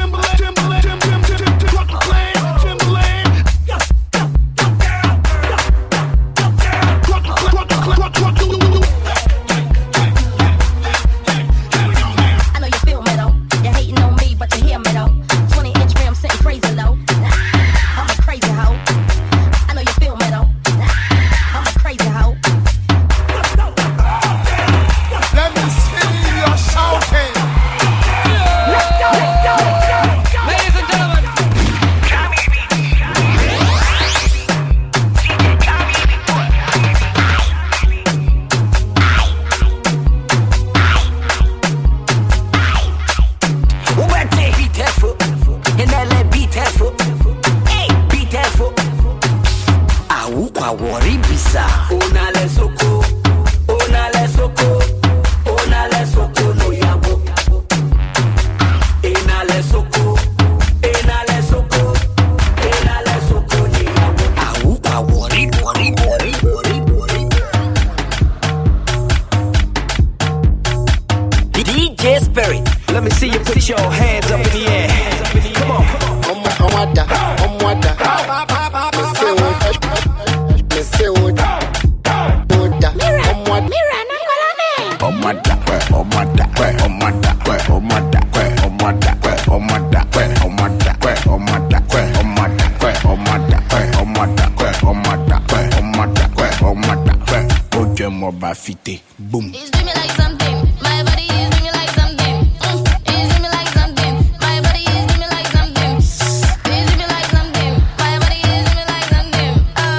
Speaker 22: Boom.
Speaker 5: It's doing me like something. My body is doing me like something. It's doing me like something. My body is doing me like something. It's doing me like something. My body is doing me like something.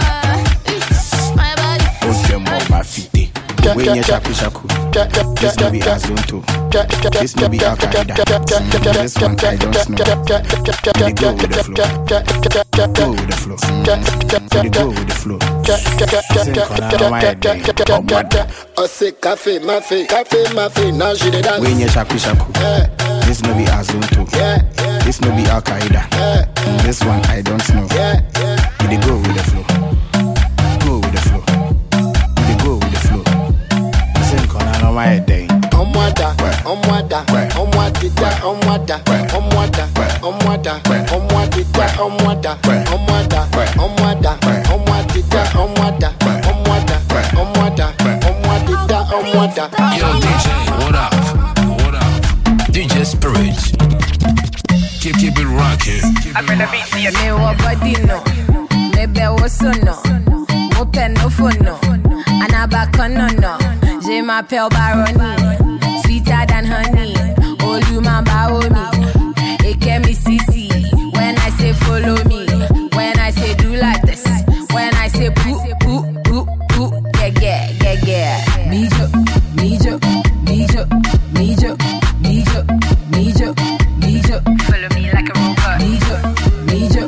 Speaker 5: My body.
Speaker 13: Oje mo ba fite. When you shaku shaku. This no be Azunto. This no be Al Qaeda. This one I don't know. They go with the flow. Go with the flow. They go with the flow. Sing on my head.
Speaker 6: I say cafe, mafe, now she the dance.
Speaker 13: When you shaku shaku. This no be Azunto. This no be Al Qaeda. This one I don't know. They go with the flow. Go with the flow. They go with the flow. Sing on my head.
Speaker 3: Yo, DJ, what up? What up? DJ Spirit. Keep it rocking.
Speaker 7: Me wa body no, me be woso no, mo pen no phone no, anabaka no. Je m'appelle Baroni, sweeter than honey. Oh, you man bow me, it get me CC. When I say follow me, when I say do like this, when I say poo, yeah. Mijo. Follow me like a robot. Mijo.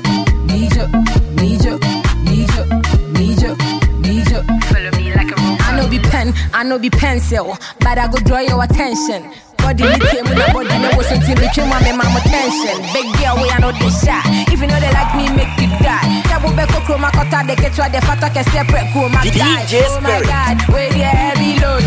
Speaker 7: Follow me like a robot. I know be pencil, but I go draw your attention. Body me came with a body, no was until me came on my mama tension. Big girl, we are not this shy. If you know they like me, make it die. Tabu beko chroma kota, they get to the fata can separate chroma die. Oh my God, where the heavy load,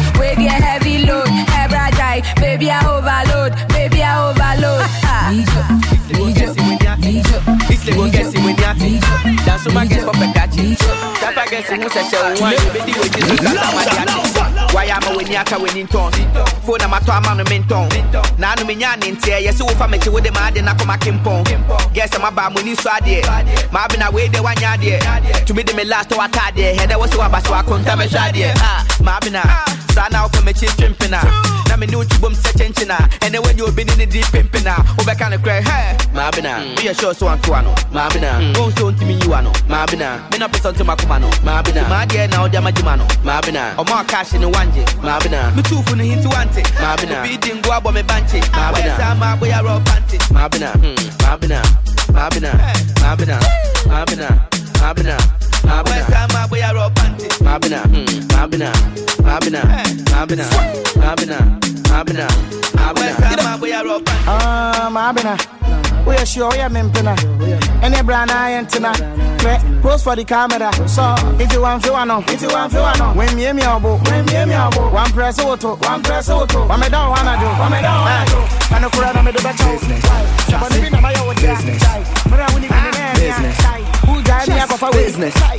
Speaker 7: every die, baby I overload. Mijo.
Speaker 10: say go get him when you are. That's so my guess for Pekachi. That's I guess who says so one baby with Jesus why am I when you are winning ton? Phone am to am no menton. Na no menya ntie yes wo fa me che wo de ma de na koma kimpon. Guess am ba money so ade. Ma be na we de wanya de. To me de me last what ade. Head was so abaso akonta me shade. Ma be na sa na for me chimpina. Na me no chibom se chenchina. And then when you be in the deep pimpina. Over kind of cry hey. Ma be na be sure so an no. Ma be na go so ntimi you ano. Ma be na me na person to makuma no. Ma be na ma de na odi amajima no. Ma be na o more cash in wanje. Ma be na me too for no hint wante. Ma be na be ding go abo me banche. Ma be na sa ma boy a rob panty. Ma be na ma be na ma be na ma be na ma be na ma be na ma be na sa ma boy a rob panty. Ma be na ma be na ma be na ma be na ma be na ma be na ma be na sa ma boy a rob panty.
Speaker 19: Ma be na we are sure we are mempena. Any brand I antenna. Pose for the camera. So if you want to know, when me obo, one press auto, one me don't wanna do, and the crowd me do better. But if you know my own business, but I wouldn't business. Who died me up for business? I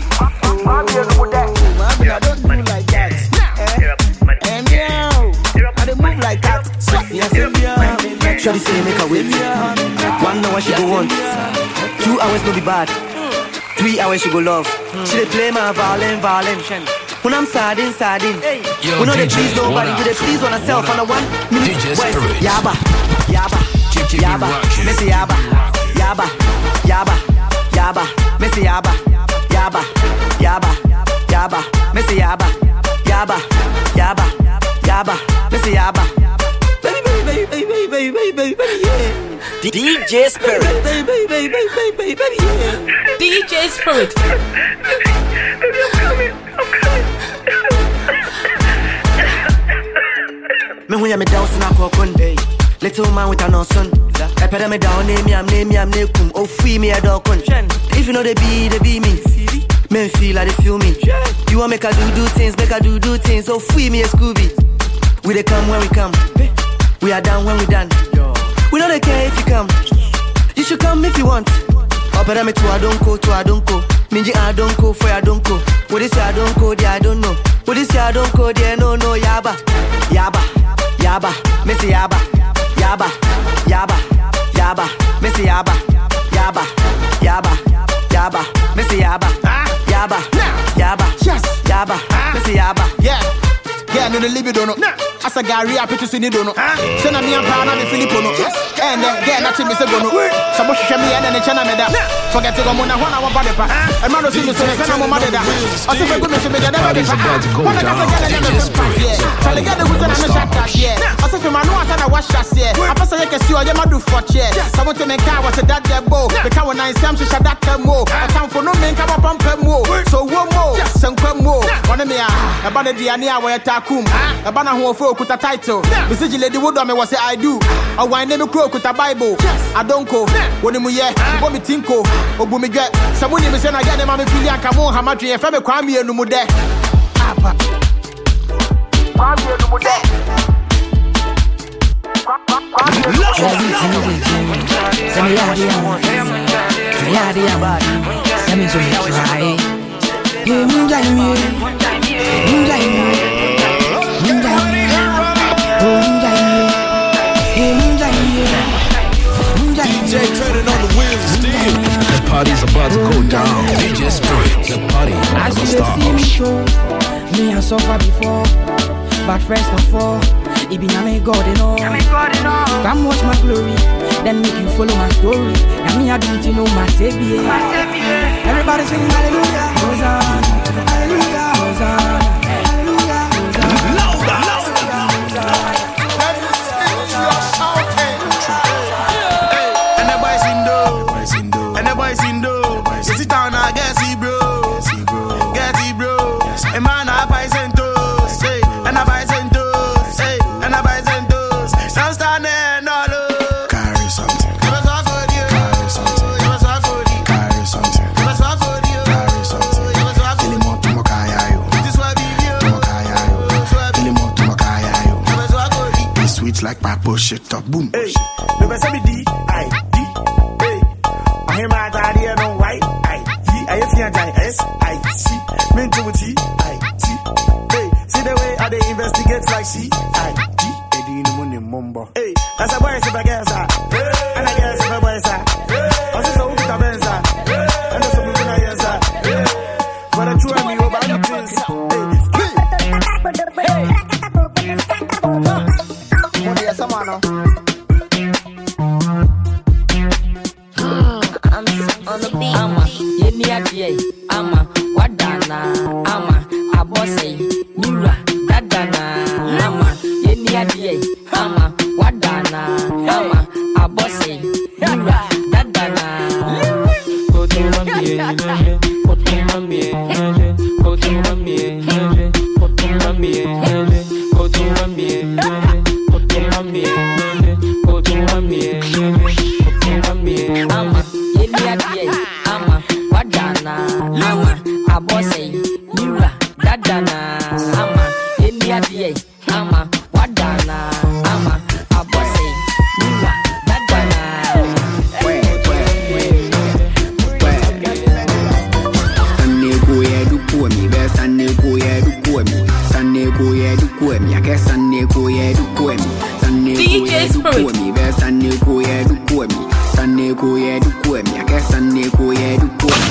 Speaker 19: don't do like that. And I don't move like that. Shawty say make a wait. 1 hour she go on, 2 hours no be bad, 3 hours she go love. She dey play my violin. When I'm sardine. We know they please nobody, we dey please on herself on a 1 minute. Yaba, Missy Yaba, Missy Yaba, Missy Yaba, Missy Yaba. Baby, yeah.
Speaker 23: DJ Spirit.
Speaker 19: Baby, yeah.
Speaker 23: DJ Spirit.
Speaker 19: Baby, I'm coming. Me when me down in a cocoon day. Little man with a no son. I put me down, name me kum. Oh, free me a dog con. If you know they be me. Men feel like they feel me. You want make I do things, Oh, free me a Scooby. We they come when we come. We are down when we done. We don't care if you come. You should come if you want. Opera me to I don't go. Minji I don't go for I don't go. What is I don't go there I don't know. What is I don't go there no yaba. Missy yaba. Missy yaba. Missy yaba. Yeah, no the libido no. As a Gary, I put you in the dono. Send me a pound and Filippo. And then get nothing, Mr. Bono. Some show me and then China made up. Forget to go on 1 hour body pack. And man, see me so the same mother. I said, for goodness, you made a never be back. What the hell is that? Tell the guy that was on the shot that year. I said, for my no, I said, I watched that year. I pass a year, see what you do for chair. Someone to make car was a dad there, bow. The car was 9 Sam, she shot that more. I can't for no man come up on more. So one more, some more. One of me, about the Diana, where Takum, a banner who folk with a title. Message lady would me was say I do. Or why name a croak with a Bible. I don't go. When you yeah, what me tinko, or boom me get. Someone you say I get them, I'm a filial, come on, how much if I'm a crime here no more there.
Speaker 3: DJ turning on the wheels still. The party's about to go down. DJ Spirit, the party
Speaker 2: As you see me show, me I suffer before, but first of all, it be na me God you know. Come watch my glory, then make you follow my story. And me I don't you know my savior. Everybody sing hallelujah, Hosanna, hallelujah, Hosanna.
Speaker 9: Sit down, I guess he bro. A man, I buy centos, say, and I buy centos, say, and I buy centos. Some stand there and all over. Carry something. Give us all for you. Carry something. Give us all for you. Carry something. Give us all for you. Carry something. Give us all for you. Kilimo tumakaya yo. This wa video. Tumakaya yo. Kilimo tumakaya yo. Give us all for you. It's sweet like papa shit up boom. Hey, never say me D I D. Hey, I hear my
Speaker 19: body and on white. I S-I-C. Mentality, I-T. Hey, see the way how they investigate like C-I-D. They do the money mumbo. Hey, that's a boy, it's a guess. And I guess if a boy, sir. I see some good events, sir. And there's some good ideas, sir. For the two of me, over the things. Hey, money, yes, I'm on.
Speaker 15: On the beat. Ama, yeni adie. Ama, wadana. Ama, abose. Mira, dadana. Ama, yeni adie. Ama, wadana. Ama, abose. Mira, dadana. Go to Mami, go to Mami, go to Mami, go to Mami, go to Mami, go to Mami, go to Mami, Ama. Ama, wadana, ama, abose, mira, dadana, ama, eniadie, ama, wadana, ama, abose, mira, dadana.
Speaker 13: Sanne koye du komi, be sanne koye du komi, sanne koye du komi, I guess sanne koye du komi, sanne koye du komi, be sanne koye du komi. Sanne koye du komi, I guess sanne koye du komi.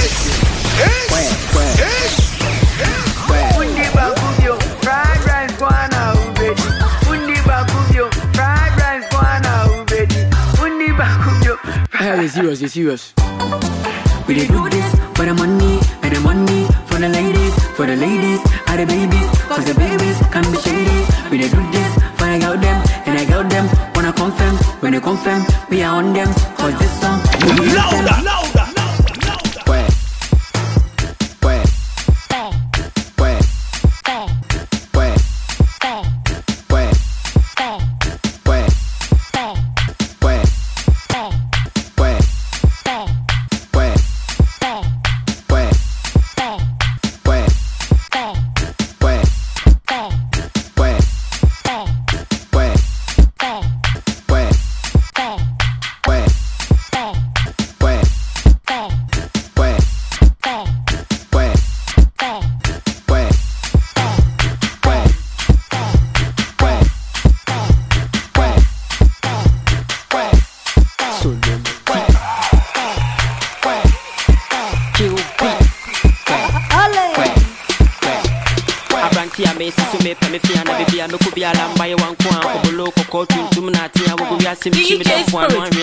Speaker 20: Undi bakubyo, fried rice guana ubedi. Undi bakubyo, fried rice guana ubedi. Undi bakubyo.
Speaker 21: Hey, it's serious.
Speaker 4: We dey do this for the money, and the money for the ladies, and the babies, cause the babies can be shady. We dey do this for I got them, and I got them. Wanna confirm, when they confirm, we are on them, cause this song will be louder.
Speaker 10: DJ Spirit.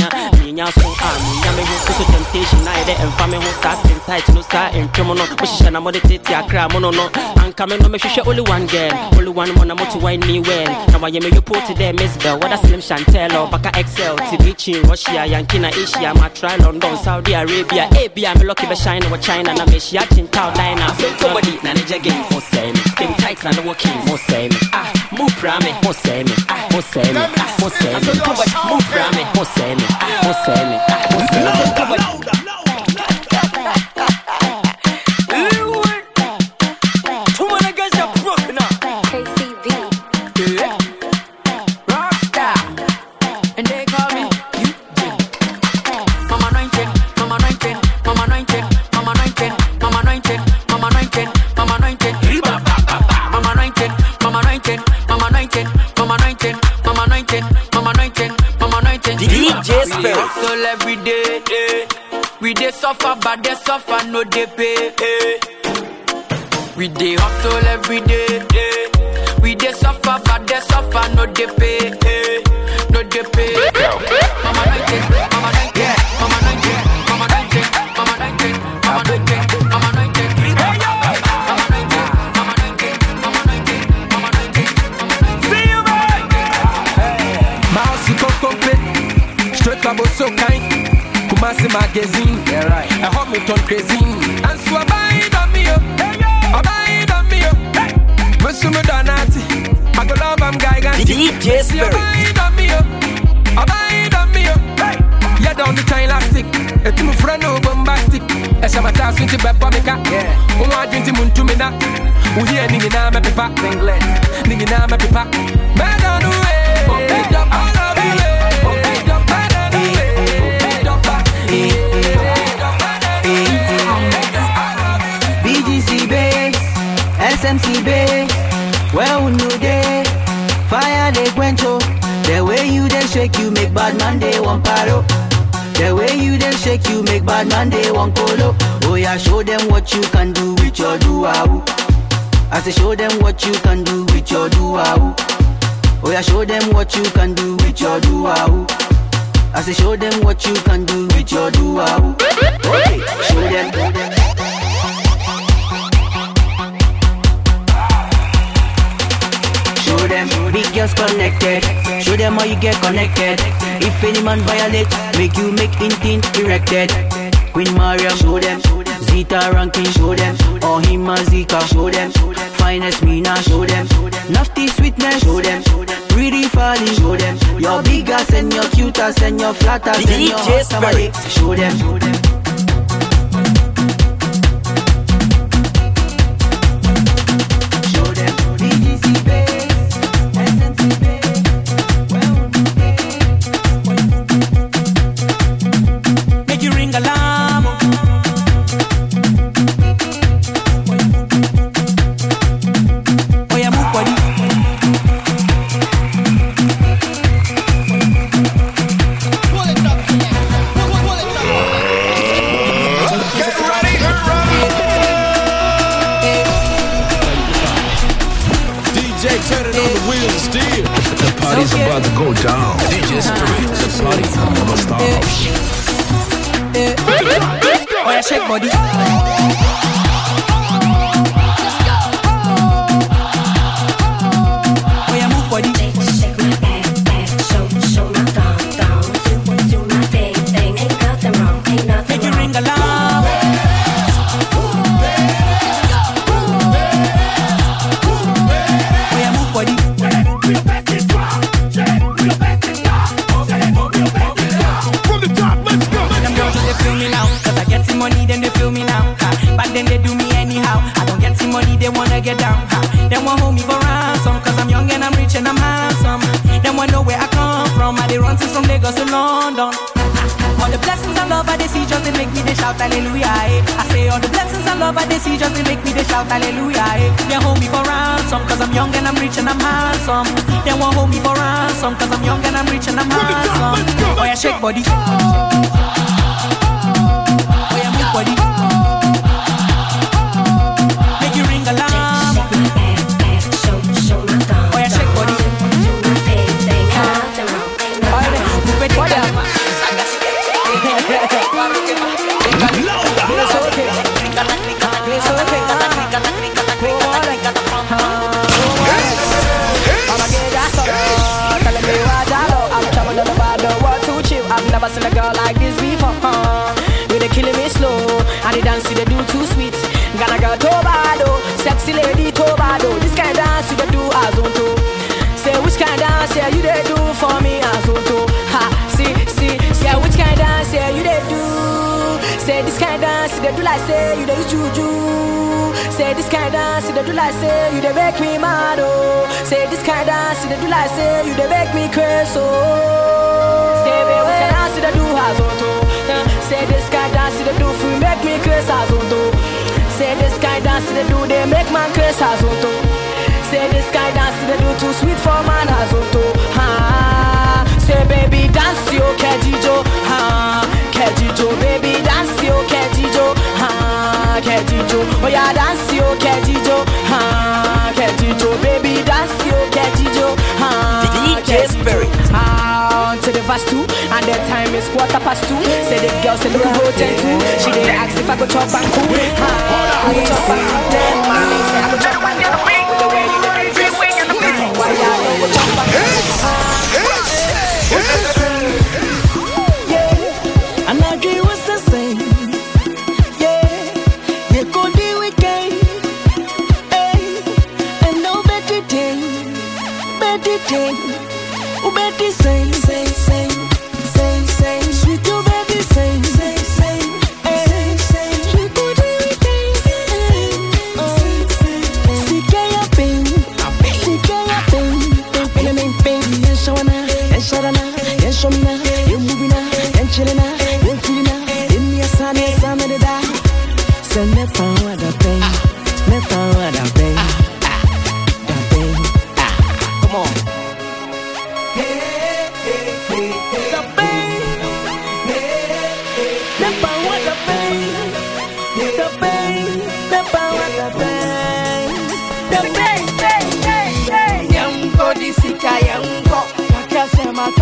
Speaker 10: Temptation, I and family who starting tight, no starting criminal. Push and I'm on the titty, I cry, mono. I'm coming on, make sure only one girl, only one when I'm to wine me well. Now I am you put to them, Miss Bell, what a slim Chantel or Baka XL, TV, Russia, Yankina, Asia, my trial London, Saudi Arabia, AB, I'm lucky to shine over China, and I'm a Shiatin Town Diner. Somebody, Nanaja game for same. Skin tight and walking, more same. Move Rami, more same. More same. More same. Move Rami, more same. More same. More same.
Speaker 20: Hustle every day, we dey suffer, but they suffer no dey pay. We dey hustle every day, we dey suffer, but they suffer no dey pay. No dey pay. Mama 19, Mama 19, Mama 19, Mama 19, Mama 19, Mama 19, Mama 19.
Speaker 22: Straight about so kind, Kumasi magazine, yeah, right. I hope me turn crazy. And so I buy it on me, I buy it on me, Musumu Donati, I go love am guy,
Speaker 23: DJ Spirit.
Speaker 22: I buy it on me, I buy it on me, yeah, down the time elastic, a two friend of bombastic, a Shamata City Bapamica, who are drinking Muntumina, who hear Nina Mapipa, Nina Mapipa, man on the way, all of
Speaker 8: SNC Bay, well no day, fire they quencho. The way you then shake, you make bad man they one paro. The way you then shake, you make bad man they one colo. Oh yeah, show them what you can do with your do-ah-woo. I say show them what you can do with your do-ah-woo. Oh yeah, show them what you can do with your do-ah-woo. I say show them what you can do with your do-ah-woo. Okay, show them. Show them, big girls connected. Show them how you get connected. If any man violate, make you make intin erected. Queen Mariam, show them. Zita ranking, show them. Or him and Zika, show them. Finest Mina, show them. Nafty sweetness, show them. Pretty funny, show them. Your big ass and your cute ass and your flat ass and your hot show them. Show them.
Speaker 3: Party's about to go down. DJ Spirit, the party never stops.
Speaker 15: Oh yeah, shake body. Oh yeah, move body. Shake my ass, show my thong. Do my thing, ain't nothing wrong, ain't nothing wrong. Make you ring alarm. Oh yeah, move body. Money, then they feel me now. But then they do me anyhow. I don't get some money, they wanna get down. They want hold me for ransom, cause I'm young and I'm rich and I'm handsome. They wanna know where I come from. I they run since from Lagos to London. All the blessings and love I they see just they make me they shout hallelujah. I say all the blessings and love I they see just they make me they shout hallelujah. They hold me for ransom, cause I'm young and I'm rich and I'm handsome. They want hold me for ransom, cause I'm young and I'm rich and I'm handsome. Oh yeah, shake body. Body. Make you ring alarm. Show my thumb. Oh yeah, shake body. Do my thing, nothing wrong, ain't nothing wrong. I've never seen a girl like this before. They killing me slow, and the dance they do too sweet. Gonna girl Tobado, sexy lady Tobado. This kind of dance you they do as on to. Say which kind of dance yeah you they do for me as on to. Ha, see, yeah which kind of dance yeah you they do. Say this kind of dance they do like say you they juju. Say this kind of dance they do like say you they make me mad oh. Say this kind of dance they do like say you they make me crazy oh. Say baby which kind of dance they do as on to. Say this kind of dance they do for make me crazy as on to. Say this kind of dance they do they make man crazy as on to. Say this kind of dance they do too sweet for man as on to. Ha. Say baby dance yo kejijo. Ha. Kejijo baby dance yo kejijo. Ha. Kejijo. Oh yeah dance yo kejijo. Ha. Kejijo baby dance yo kejijo. Ha. DJ Spirit. To the verse 2, and the time is 2:15. Say the girl say look go 10-2. She did ask if I go chop back cool. I go chop back cool. I go chop back cool. With the way you do this, why I go chop back cool. Yeah, and I agree was the same. Yeah, you could do it again. Hey, and no better day, oh better say. Sweet to baby say. We could do it again. Seek your pain. Baby, and show na, and shadana, and show me na, you moving na, and chilling na, you feeling na, in your sun, yes I'm in the dark. So never other pain.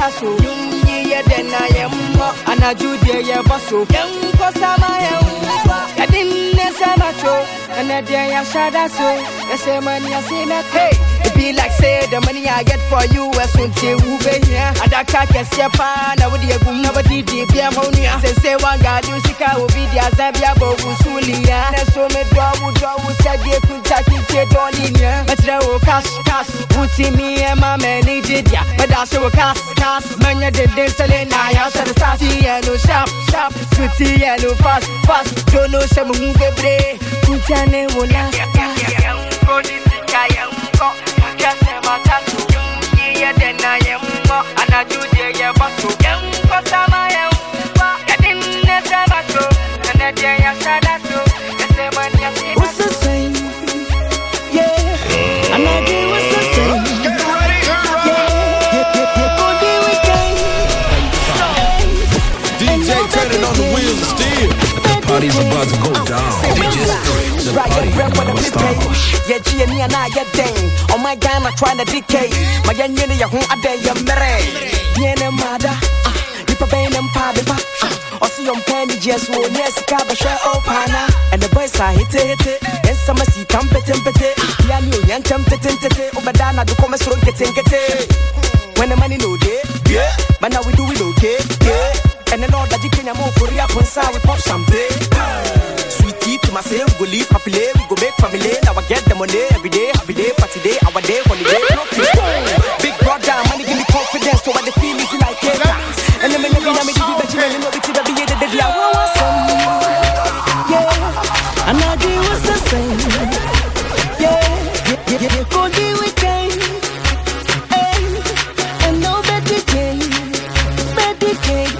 Speaker 16: so. Yeah, then I am more. And I do the yeah, basso. Young Cosama, I didn't say macho. And I dare ya shada so. The same money I see me. Hey, it be like say the money I get for you as soon as you be here. And I can't get your pan. I would be a boom, nobody did be a monia. Say one guy, you see, I will be the Azabia Bobu Sulia. And so me draw, said you could take it on in here. But there will cash, put me and my man, he did ya. But I show a cash, man, you did this and I have to start here. No sharp, sweetie, and no fast, don't know some who be brave. Put your name on us. Go this guy, just never touch you. Yeah, then I am more. And I do the yeah, but so young, cause I'm my own. I didn't never go. And I dare ya shut up. What's the same? Yeah, and I do what's the same. Get ready to
Speaker 3: DJ turning on the wheels of steel. The party's about to go down. DJ Spirit, the party never stops.
Speaker 21: Yeah, G and I get dang. Oh my God, I'm trying to decay. My young yellow, you won't a day, you're married. DNA mother, you pay them party. Also, your penny just won't yes, cover share opana. And the boys are hit it. And some see competent. Yeah, you young competent. Obadana, the commerce road getting it. When the money no day, yeah. But now we do it okay, yeah. And then all that you can move for real, we pop champagne. Sweetie to myself, we go live happily, we go make family. Now I get the money every day, happy day, party day, our day, holiday. Big brother, money give me confidence, so what the feel is like it. And then when you know me, you bet you know it's the be the day I want some. Yeah, and I do what's the same. Yeah, go do it again. And no better day, better day.